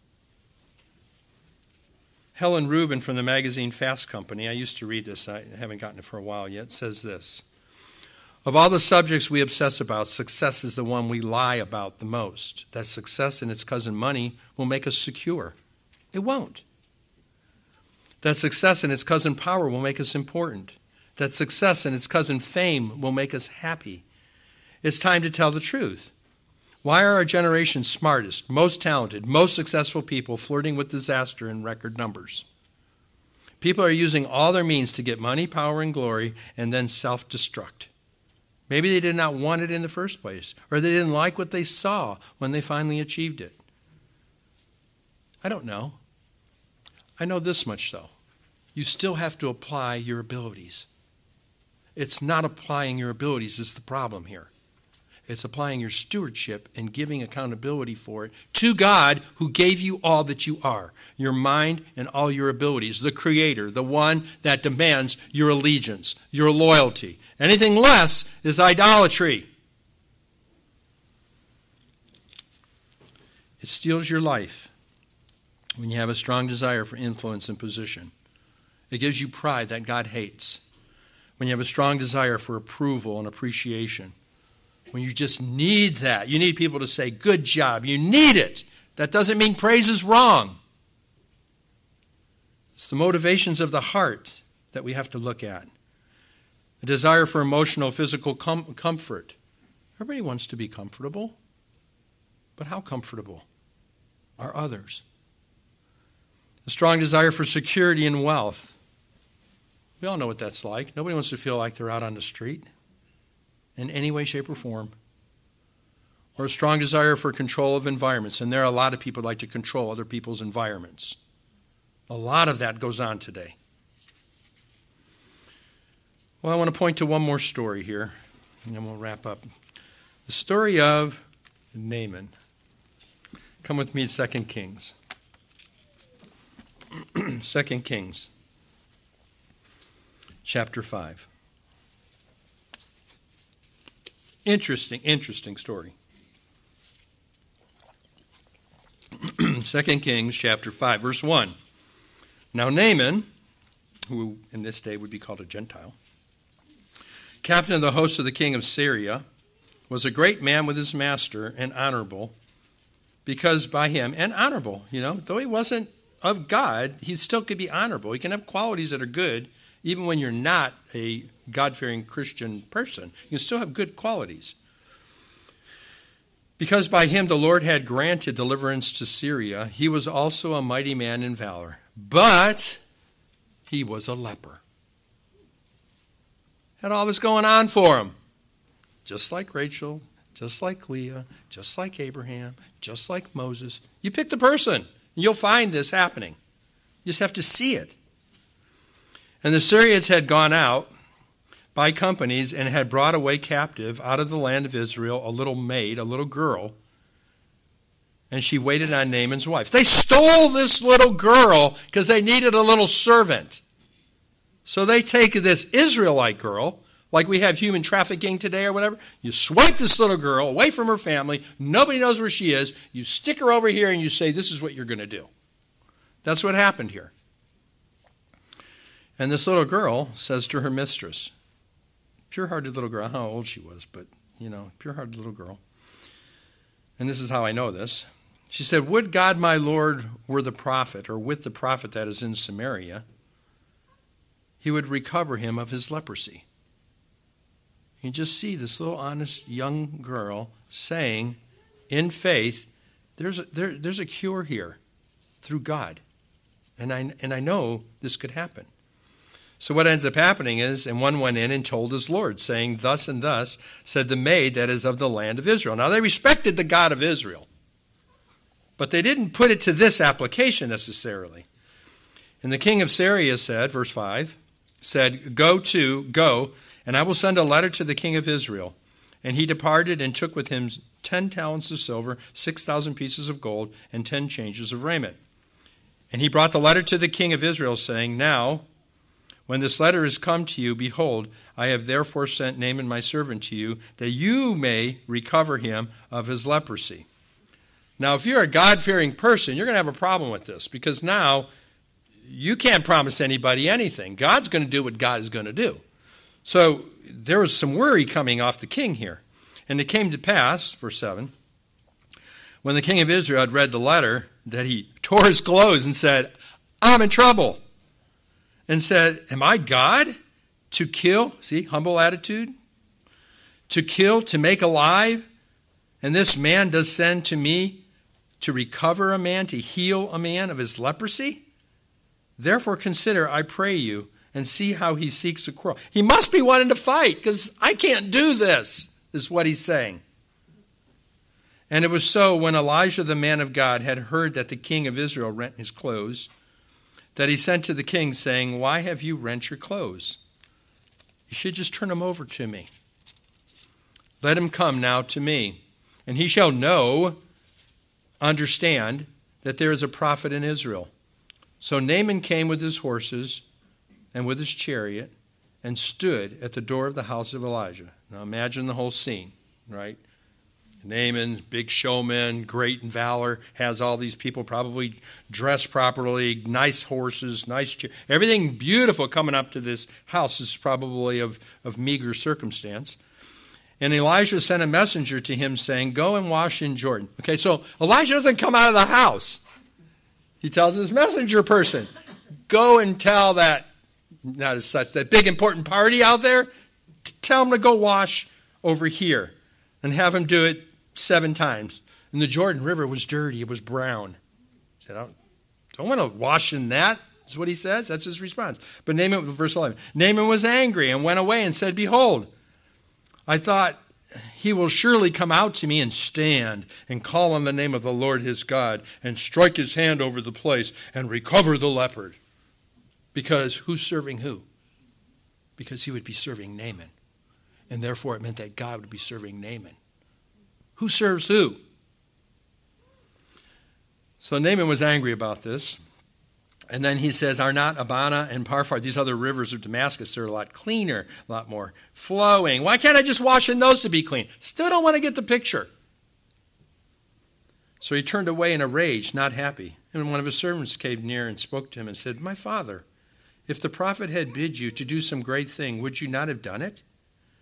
Helen Rubin from the magazine Fast Company, I used to read this, I haven't gotten it for a while yet, says this. Of all the subjects we obsess about, success is the one we lie about the most. That success and its cousin money will make us secure. It won't. That success and its cousin power will make us important. That success and its cousin fame will make us happy. It's time to tell the truth. Why are our generation's smartest, most talented, most successful people flirting with disaster in record numbers? People are using all their means to get money, power, and glory, and then self-destruct. Maybe they did not want it in the first place, or they didn't like what they saw when they finally achieved it. I don't know. I know this much, though. You still have to apply your abilities. It's not applying your abilities that's the problem here. It's applying your stewardship and giving accountability for it to God who gave you all that you are, your mind and all your abilities, the Creator, the one that demands your allegiance, your loyalty. Anything less is idolatry. It steals your life when you have a strong desire for influence and position. It gives you pride that God hates. When you have a strong desire for approval and appreciation. When you just need that. You need people to say, good job. You need it. That doesn't mean praise is wrong. It's the motivations of the heart that we have to look at. A desire for emotional, physical com- comfort. Everybody wants to be comfortable. But how comfortable are others? A strong desire for security and wealth. We all know what that's like. Nobody wants to feel like they're out on the street in any way, shape, or form. Or a strong desire for control of environments. And there are a lot of people who like to control other people's environments. A lot of that goes on today. Well, I want to point to one more story here, and then we'll wrap up. The story of Naaman. Come with me to Second Kings. Second Kings, chapter five. Interesting, interesting story. Second Kings, chapter five, verse one. Now Naaman, who in this day would be called a Gentile, captain of the host of the king of Syria, was a great man with his master and honorable, because by him, and honorable, you know, though he wasn't of God, he still could be honorable. He can have qualities that are good, even when you're not a God-fearing Christian person. You can still have good qualities. Because by him the Lord had granted deliverance to Syria, he was also a mighty man in valor. But he was a leper. Had all this going on for him. Just like Rachel, just like Leah, just like Abraham, just like Moses. You pick the person, and you'll find this happening. You just have to see it. And the Syrians had gone out by companies and had brought away captive out of the land of Israel a little maid, a little girl, and she waited on Naaman's wife. They stole this little girl because they needed a little servant. So they take this Israelite girl, like we have human trafficking today or whatever. You swipe this little girl away from her family. Nobody knows where she is. You stick her over here and you say, this is what you're going to do. That's what happened here. And this little girl says to her mistress, pure-hearted little girl, I don't know how old she was, but, you know, pure-hearted little girl. And this is how I know this. She said, would God my Lord were the prophet, or with the prophet that is in Samaria, he would recover him of his leprosy. You just see this little honest young girl saying, in faith, there's a, there, there's a cure here through God. And I, and I know this could happen. So what ends up happening is, and one went in and told his Lord, saying, thus and thus said the maid that is of the land of Israel. Now they respected the God of Israel, but they didn't put it to this application necessarily. And the king of Syria said, verse five, said, go to, go, and I will send a letter to the king of Israel. And he departed and took with him ten talents of silver, six thousand pieces of gold, and ten changes of raiment. And he brought the letter to the king of Israel, saying, now, when this letter is come to you, behold, I have therefore sent Naaman my servant to you, that you may recover him of his leprosy. Now, if you're a God-fearing person, you're going to have a problem with this, because now you can't promise anybody anything. God's going to do what God is going to do. So there was some worry coming off the king here. And it came to pass, verse seven, when the king of Israel had read the letter, that he tore his clothes and said, I'm in trouble. And said, am I God to kill? See, humble attitude. To kill, to make alive. And this man does send to me to recover a man, to heal a man of his leprosy? Therefore consider, I pray you, and see how he seeks a quarrel. He must be wanting to fight, because I can't do this, is what he's saying. And it was so, when Elijah the man of God had heard that the king of Israel rent his clothes, that he sent to the king, saying, why have you rent your clothes? You should just turn them over to me. Let him come now to me, and he shall know, understand, that there is a prophet in Israel. So Naaman came with his horses and with his chariot, and stood at the door of the house of Elijah. Now imagine the whole scene, right? Naaman, big showman, great in valor, has all these people probably dressed properly, nice horses, nice chariot, everything beautiful coming up to this house. Is probably of, of meager circumstance. And Elijah sent a messenger to him saying, go and wash in Jordan. Okay, so Elijah doesn't come out of the house. He tells his messenger person, go and tell that, not as such, that big important party out there, tell him to go wash over here and have him do it seven times. And the Jordan River was dirty. It was brown. He said, I don't, don't want to wash in that. That's what he says. That's his response. But Naaman, verse eleven, Naaman was angry and went away and said, behold, I thought he will surely come out to me and stand and call on the name of the Lord his God and strike his hand over the place and recover the leopard. Because who's serving who? Because he would be serving Naaman. And therefore it meant that God would be serving Naaman. Who serves who? So Naaman was angry about this. And then he says, are not Abana and Parphar, these other rivers of Damascus, they're a lot cleaner, a lot more flowing. Why can't I just wash in those to be clean? Still don't want to get the picture. So he turned away in a rage, not happy. And one of his servants came near and spoke to him and said, my father, if the prophet had bid you to do some great thing, would you not have done it?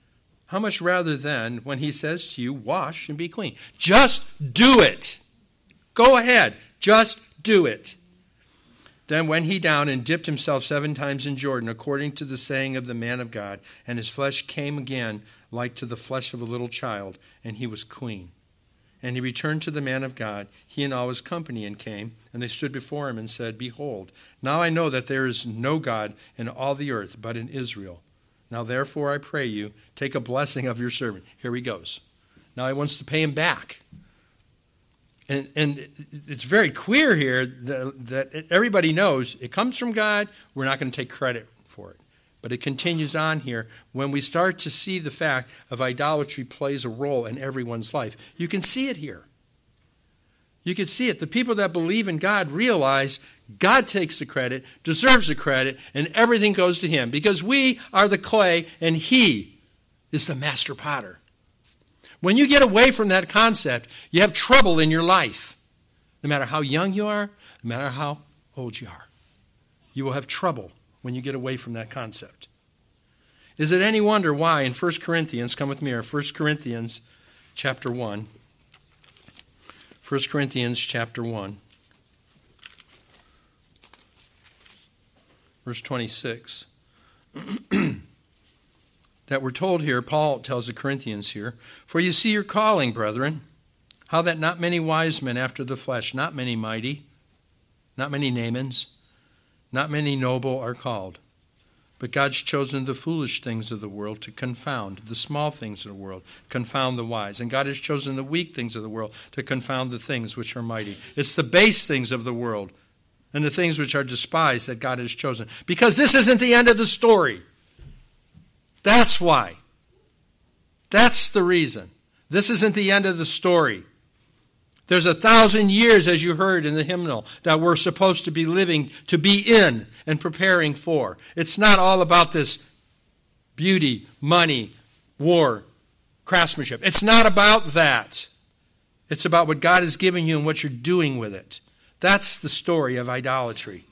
How much rather then when he says to you, wash and be clean? Just do it. Go ahead. Just do it. Then went he down and dipped himself seven times in Jordan, according to the saying of the man of God, and his flesh came again like to the flesh of a little child, and he was clean. And he returned to the man of God, he and all his company, and came, and they stood before him and said, Behold, now I know that there is no God in all the earth but in Israel. Now therefore I pray you, take a blessing of your servant. Here he goes. Now he wants to pay him back. And, and it's very clear here that, that everybody knows it comes from God. We're not going to take credit for it. But it continues on here. When we start to see the fact of idolatry plays a role in everyone's life, you can see it here. You can see it. The people that believe in God realize God takes the credit, deserves the credit, and everything goes to him. Because we are the clay and he is the master potter. When you get away from that concept, you have trouble in your life. No matter how young you are, no matter how old you are. You will have trouble when you get away from that concept. Is it any wonder why in First Corinthians, come with me here, First Corinthians chapter one. First Corinthians chapter one. Verse twenty-six. That we're told here, Paul tells the Corinthians here, for you see your calling, brethren, how that not many wise men after the flesh, not many mighty, not many Naamans, not many noble are called. But God's chosen the foolish things of the world to confound the small things of the world, confound the wise. And God has chosen the weak things of the world to confound the things which are mighty. It's the base things of the world and the things which are despised that God has chosen. Because this isn't the end of the story. That's why. That's the reason. This isn't the end of the story. There's a thousand years, as you heard in the hymnal, that we're supposed to be living, to be in, and preparing for. It's not all about this beauty, money, war, craftsmanship. It's not about that. It's about what God has given you and what you're doing with it. That's the story of idolatry.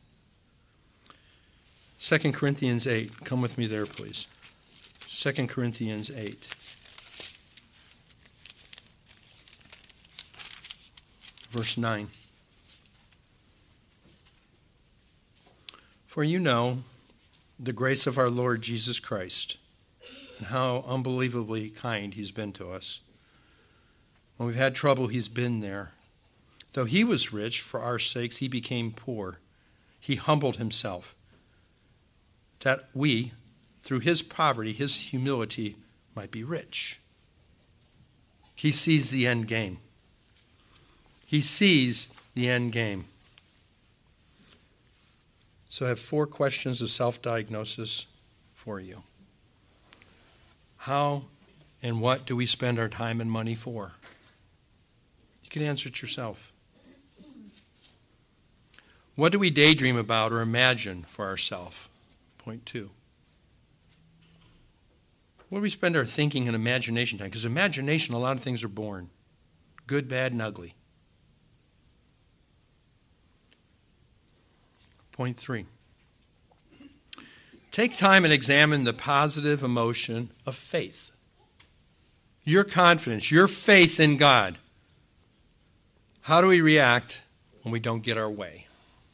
Second Corinthians eight. Come with me there, please. Second Corinthians eight. Verse nine. For you know the grace of our Lord Jesus Christ and how unbelievably kind he's been to us. When we've had trouble, he's been there. Though he was rich, for our sakes he became poor. He humbled himself, that we, through his poverty, his humility, might be rich. He sees the end game. He sees the end game. So I have four questions of self-diagnosis for you. How and what do we spend our time and money for? You can answer it yourself. What do we daydream about or imagine for ourselves? Point two. Where do we spend our thinking and imagination time? Because imagination, a lot of things are born. Good, bad, and ugly. Point three. Take time and examine the positive emotion of faith. Your confidence, your faith in God. How do we react when we don't get our way?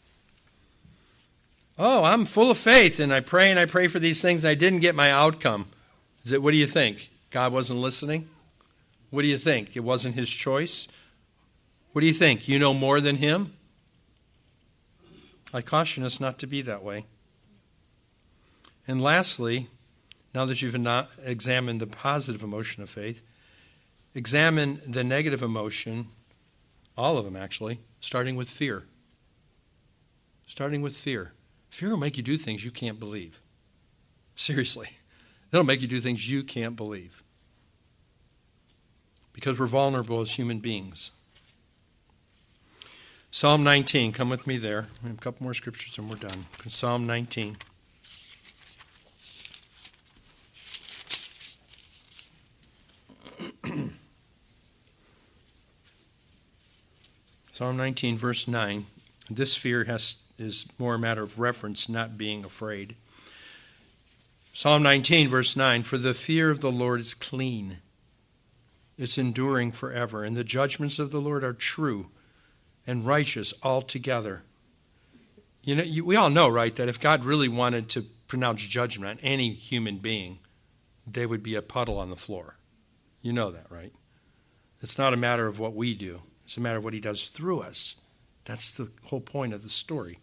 Oh, I'm full of faith, and I pray and I pray for these things, and I didn't get my outcome. Is it, what do you think? God wasn't listening? What do you think? It wasn't his choice? What do you think? You know more than him? I caution us not to be that way. And lastly, now that you've not examined the positive emotion of faith, examine the negative emotion, all of them actually, starting with fear. Starting with fear. Fear will make you do things you can't believe. Seriously. It'll make you do things you can't believe. Because we're vulnerable as human beings. Psalm nineteen, come with me there. We have a couple more scriptures and we're done. Psalm nineteen. Psalm nineteen, verse nine. This fear has is more a matter of reference, not being afraid. Psalm nineteen, verse nine, for the fear of the Lord is clean. It's enduring forever, and the judgments of the Lord are true and righteous altogether. You know, you, we all know, right, that if God really wanted to pronounce judgment on any human being, they would be a puddle on the floor. You know that, right? It's not a matter of what we do. It's a matter of what he does through us. That's the whole point of the story.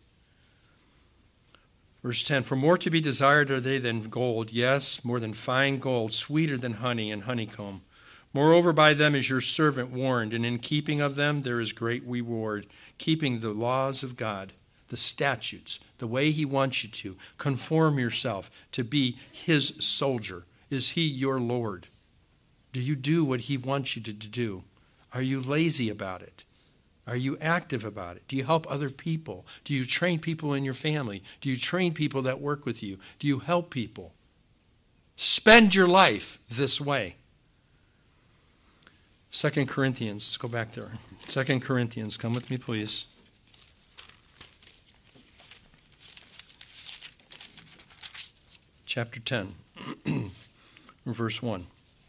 Verse ten, for more to be desired are they than gold, yes, more than fine gold, sweeter than honey and honeycomb. Moreover, by them is your servant warned, and in keeping of them there is great reward. Keeping the laws of God, the statutes, the way he wants you to. Conform yourself to be his soldier. Is he your Lord? Do you do what he wants you to do? Are you lazy about it? Are you active about it? Do you help other people? Do you train people in your family? Do you train people that work with you? Do you help people? Spend your life this way. Second Corinthians, let's go back there. Second Corinthians, come with me, please. Chapter ten, verse one.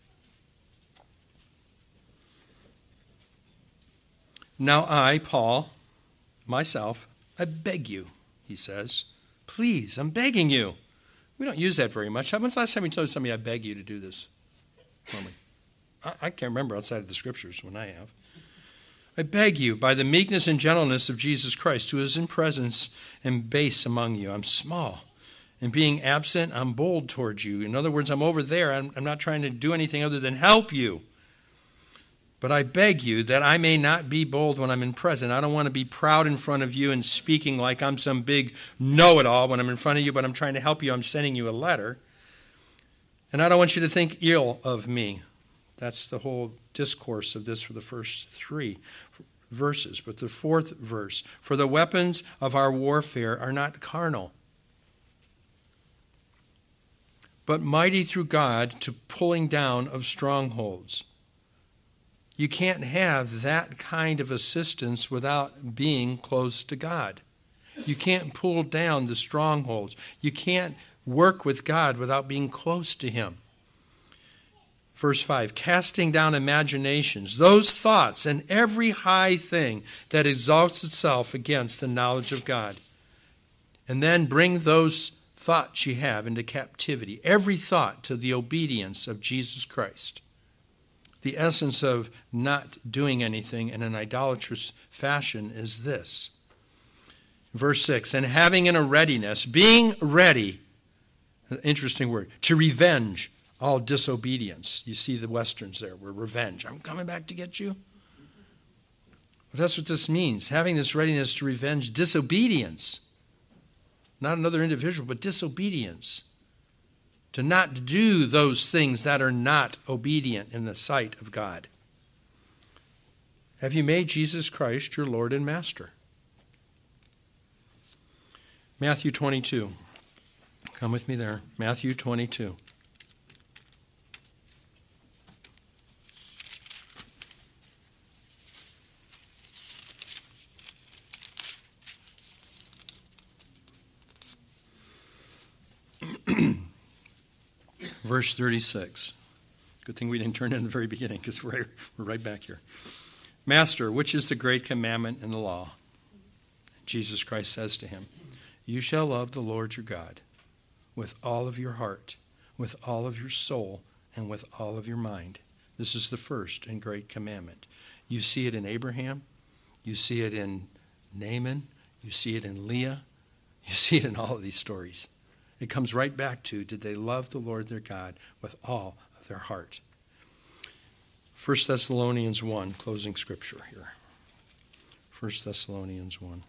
Now I, Paul, myself, I beg you, he says. Please, I'm begging you. We don't use that very much. When's the last time we told somebody, I beg you to do this for me? I, I can't remember outside of the scriptures when I have. I beg you, by the meekness and gentleness of Jesus Christ, who is in presence and base among you. I'm small. And being absent, I'm bold towards you. In other words, I'm over there. I'm, I'm not trying to do anything other than help you. But I beg you that I may not be bold when I'm in present. I don't want to be proud in front of you and speaking like I'm some big know-it-all when I'm in front of you, but I'm trying to help you. I'm sending you a letter. And I don't want you to think ill of me. That's the whole discourse of this for the first three verses. But the fourth verse, for the weapons of our warfare are not carnal, but mighty through God to pulling down of strongholds. You can't have that kind of assistance without being close to God. You can't pull down the strongholds. You can't work with God without being close to him. Verse five, casting down imaginations, those thoughts and every high thing that exalts itself against the knowledge of God. And then bring those thoughts you have into captivity, every thought to the obedience of Jesus Christ. The essence of not doing anything in an idolatrous fashion is this. Verse six, and having in a readiness, being ready, interesting word, to revenge all disobedience. You see the Westerns there, where revenge, I'm coming back to get you. That's what this means, having this readiness to revenge disobedience. Not another individual, but disobedience. To not do those things that are not obedient in the sight of God. Have you made Jesus Christ your Lord and Master? Matthew twenty-two. Come with me there. Matthew twenty-two. Verse thirty-six. Good thing we didn't turn it in the very beginning because we're, we're right back here. Master, which is the great commandment in the law? Jesus Christ says to him, you shall love the Lord your God with all of your heart, with all of your soul, and with all of your mind. This is the first and great commandment. You see it in Abraham. You see it in Naaman. You see it in Leah. You see it in all of these stories. It comes right back to, did they love the Lord their God with all of their heart? First Thessalonians one, closing scripture here. First Thessalonians one.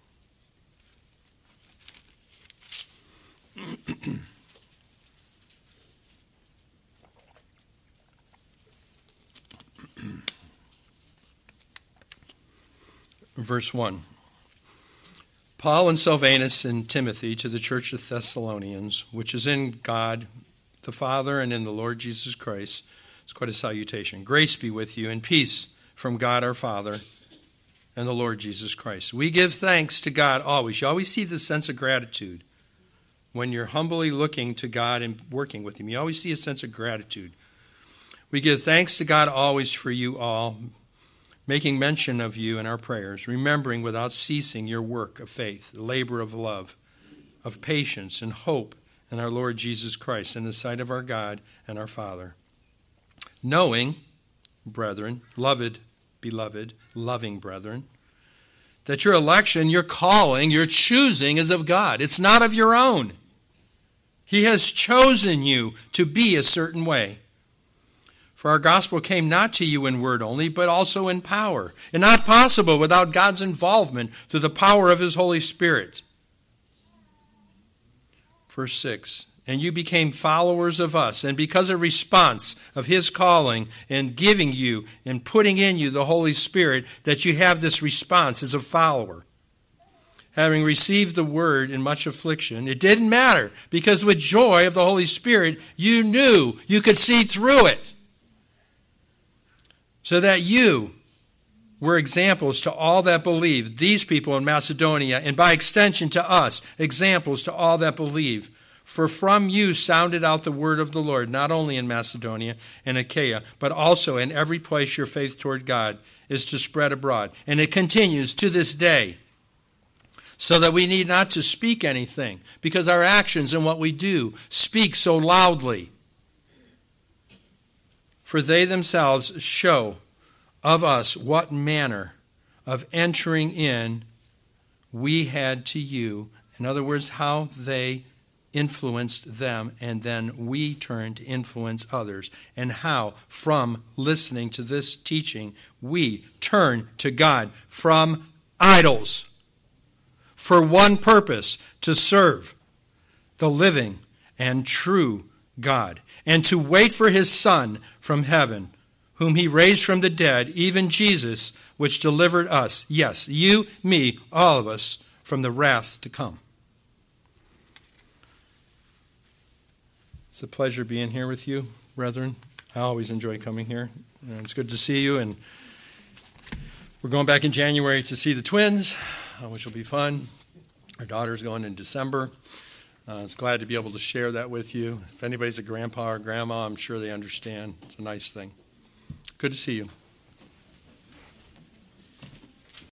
Verse one. Paul and Silvanus and Timothy to the church of Thessalonians, which is in God the Father and in the Lord Jesus Christ. It's quite a salutation. Grace be with you and peace from God our Father and the Lord Jesus Christ. We give thanks to God always. You always see this sense of gratitude when you're humbly looking to God and working with him. You always see a sense of gratitude. We give thanks to God always for you all, making mention of you in our prayers, remembering without ceasing your work of faith, the labor of love, of patience and hope in our Lord Jesus Christ, in the sight of our God and our Father. Knowing, brethren, loved, beloved, loving brethren, that your election, your calling, your choosing is of God. It's not of your own. He has chosen you to be a certain way. For our gospel came not to you in word only, but also in power, and not possible without God's involvement through the power of his Holy Spirit. Verse six, and you became followers of us, and because of response of his calling and giving you and putting in you the Holy Spirit, that you have this response as a follower. Having received the word in much affliction, it didn't matter, because with joy of the Holy Spirit, you knew you could see through it. So that you were examples to all that believe, these people in Macedonia, and by extension to us, examples to all that believe. For from you sounded out the word of the Lord, not only in Macedonia and Achaia, but also in every place your faith toward God is to spread abroad. And it continues to this day. So that we need not to speak anything, because our actions and what we do speak so loudly. For they themselves show of us what manner of entering in we had to you. In other words, how they influenced them, and then we turned to influence others. And how, from listening to this teaching, we turn to God from idols for one purpose, to serve the living and true God, and to wait for his Son from heaven, whom he raised from the dead, even Jesus, which delivered us, yes, you, me, all of us, from the wrath to come. It's a pleasure being here with you, brethren. I always enjoy coming here. And it's good to see you. And we're going back in January to see the twins, which will be fun. Our daughter's going in December. Uh, it's glad to be able to share that with you. If anybody's a grandpa or grandma, I'm sure they understand. It's a nice thing. Good to see you.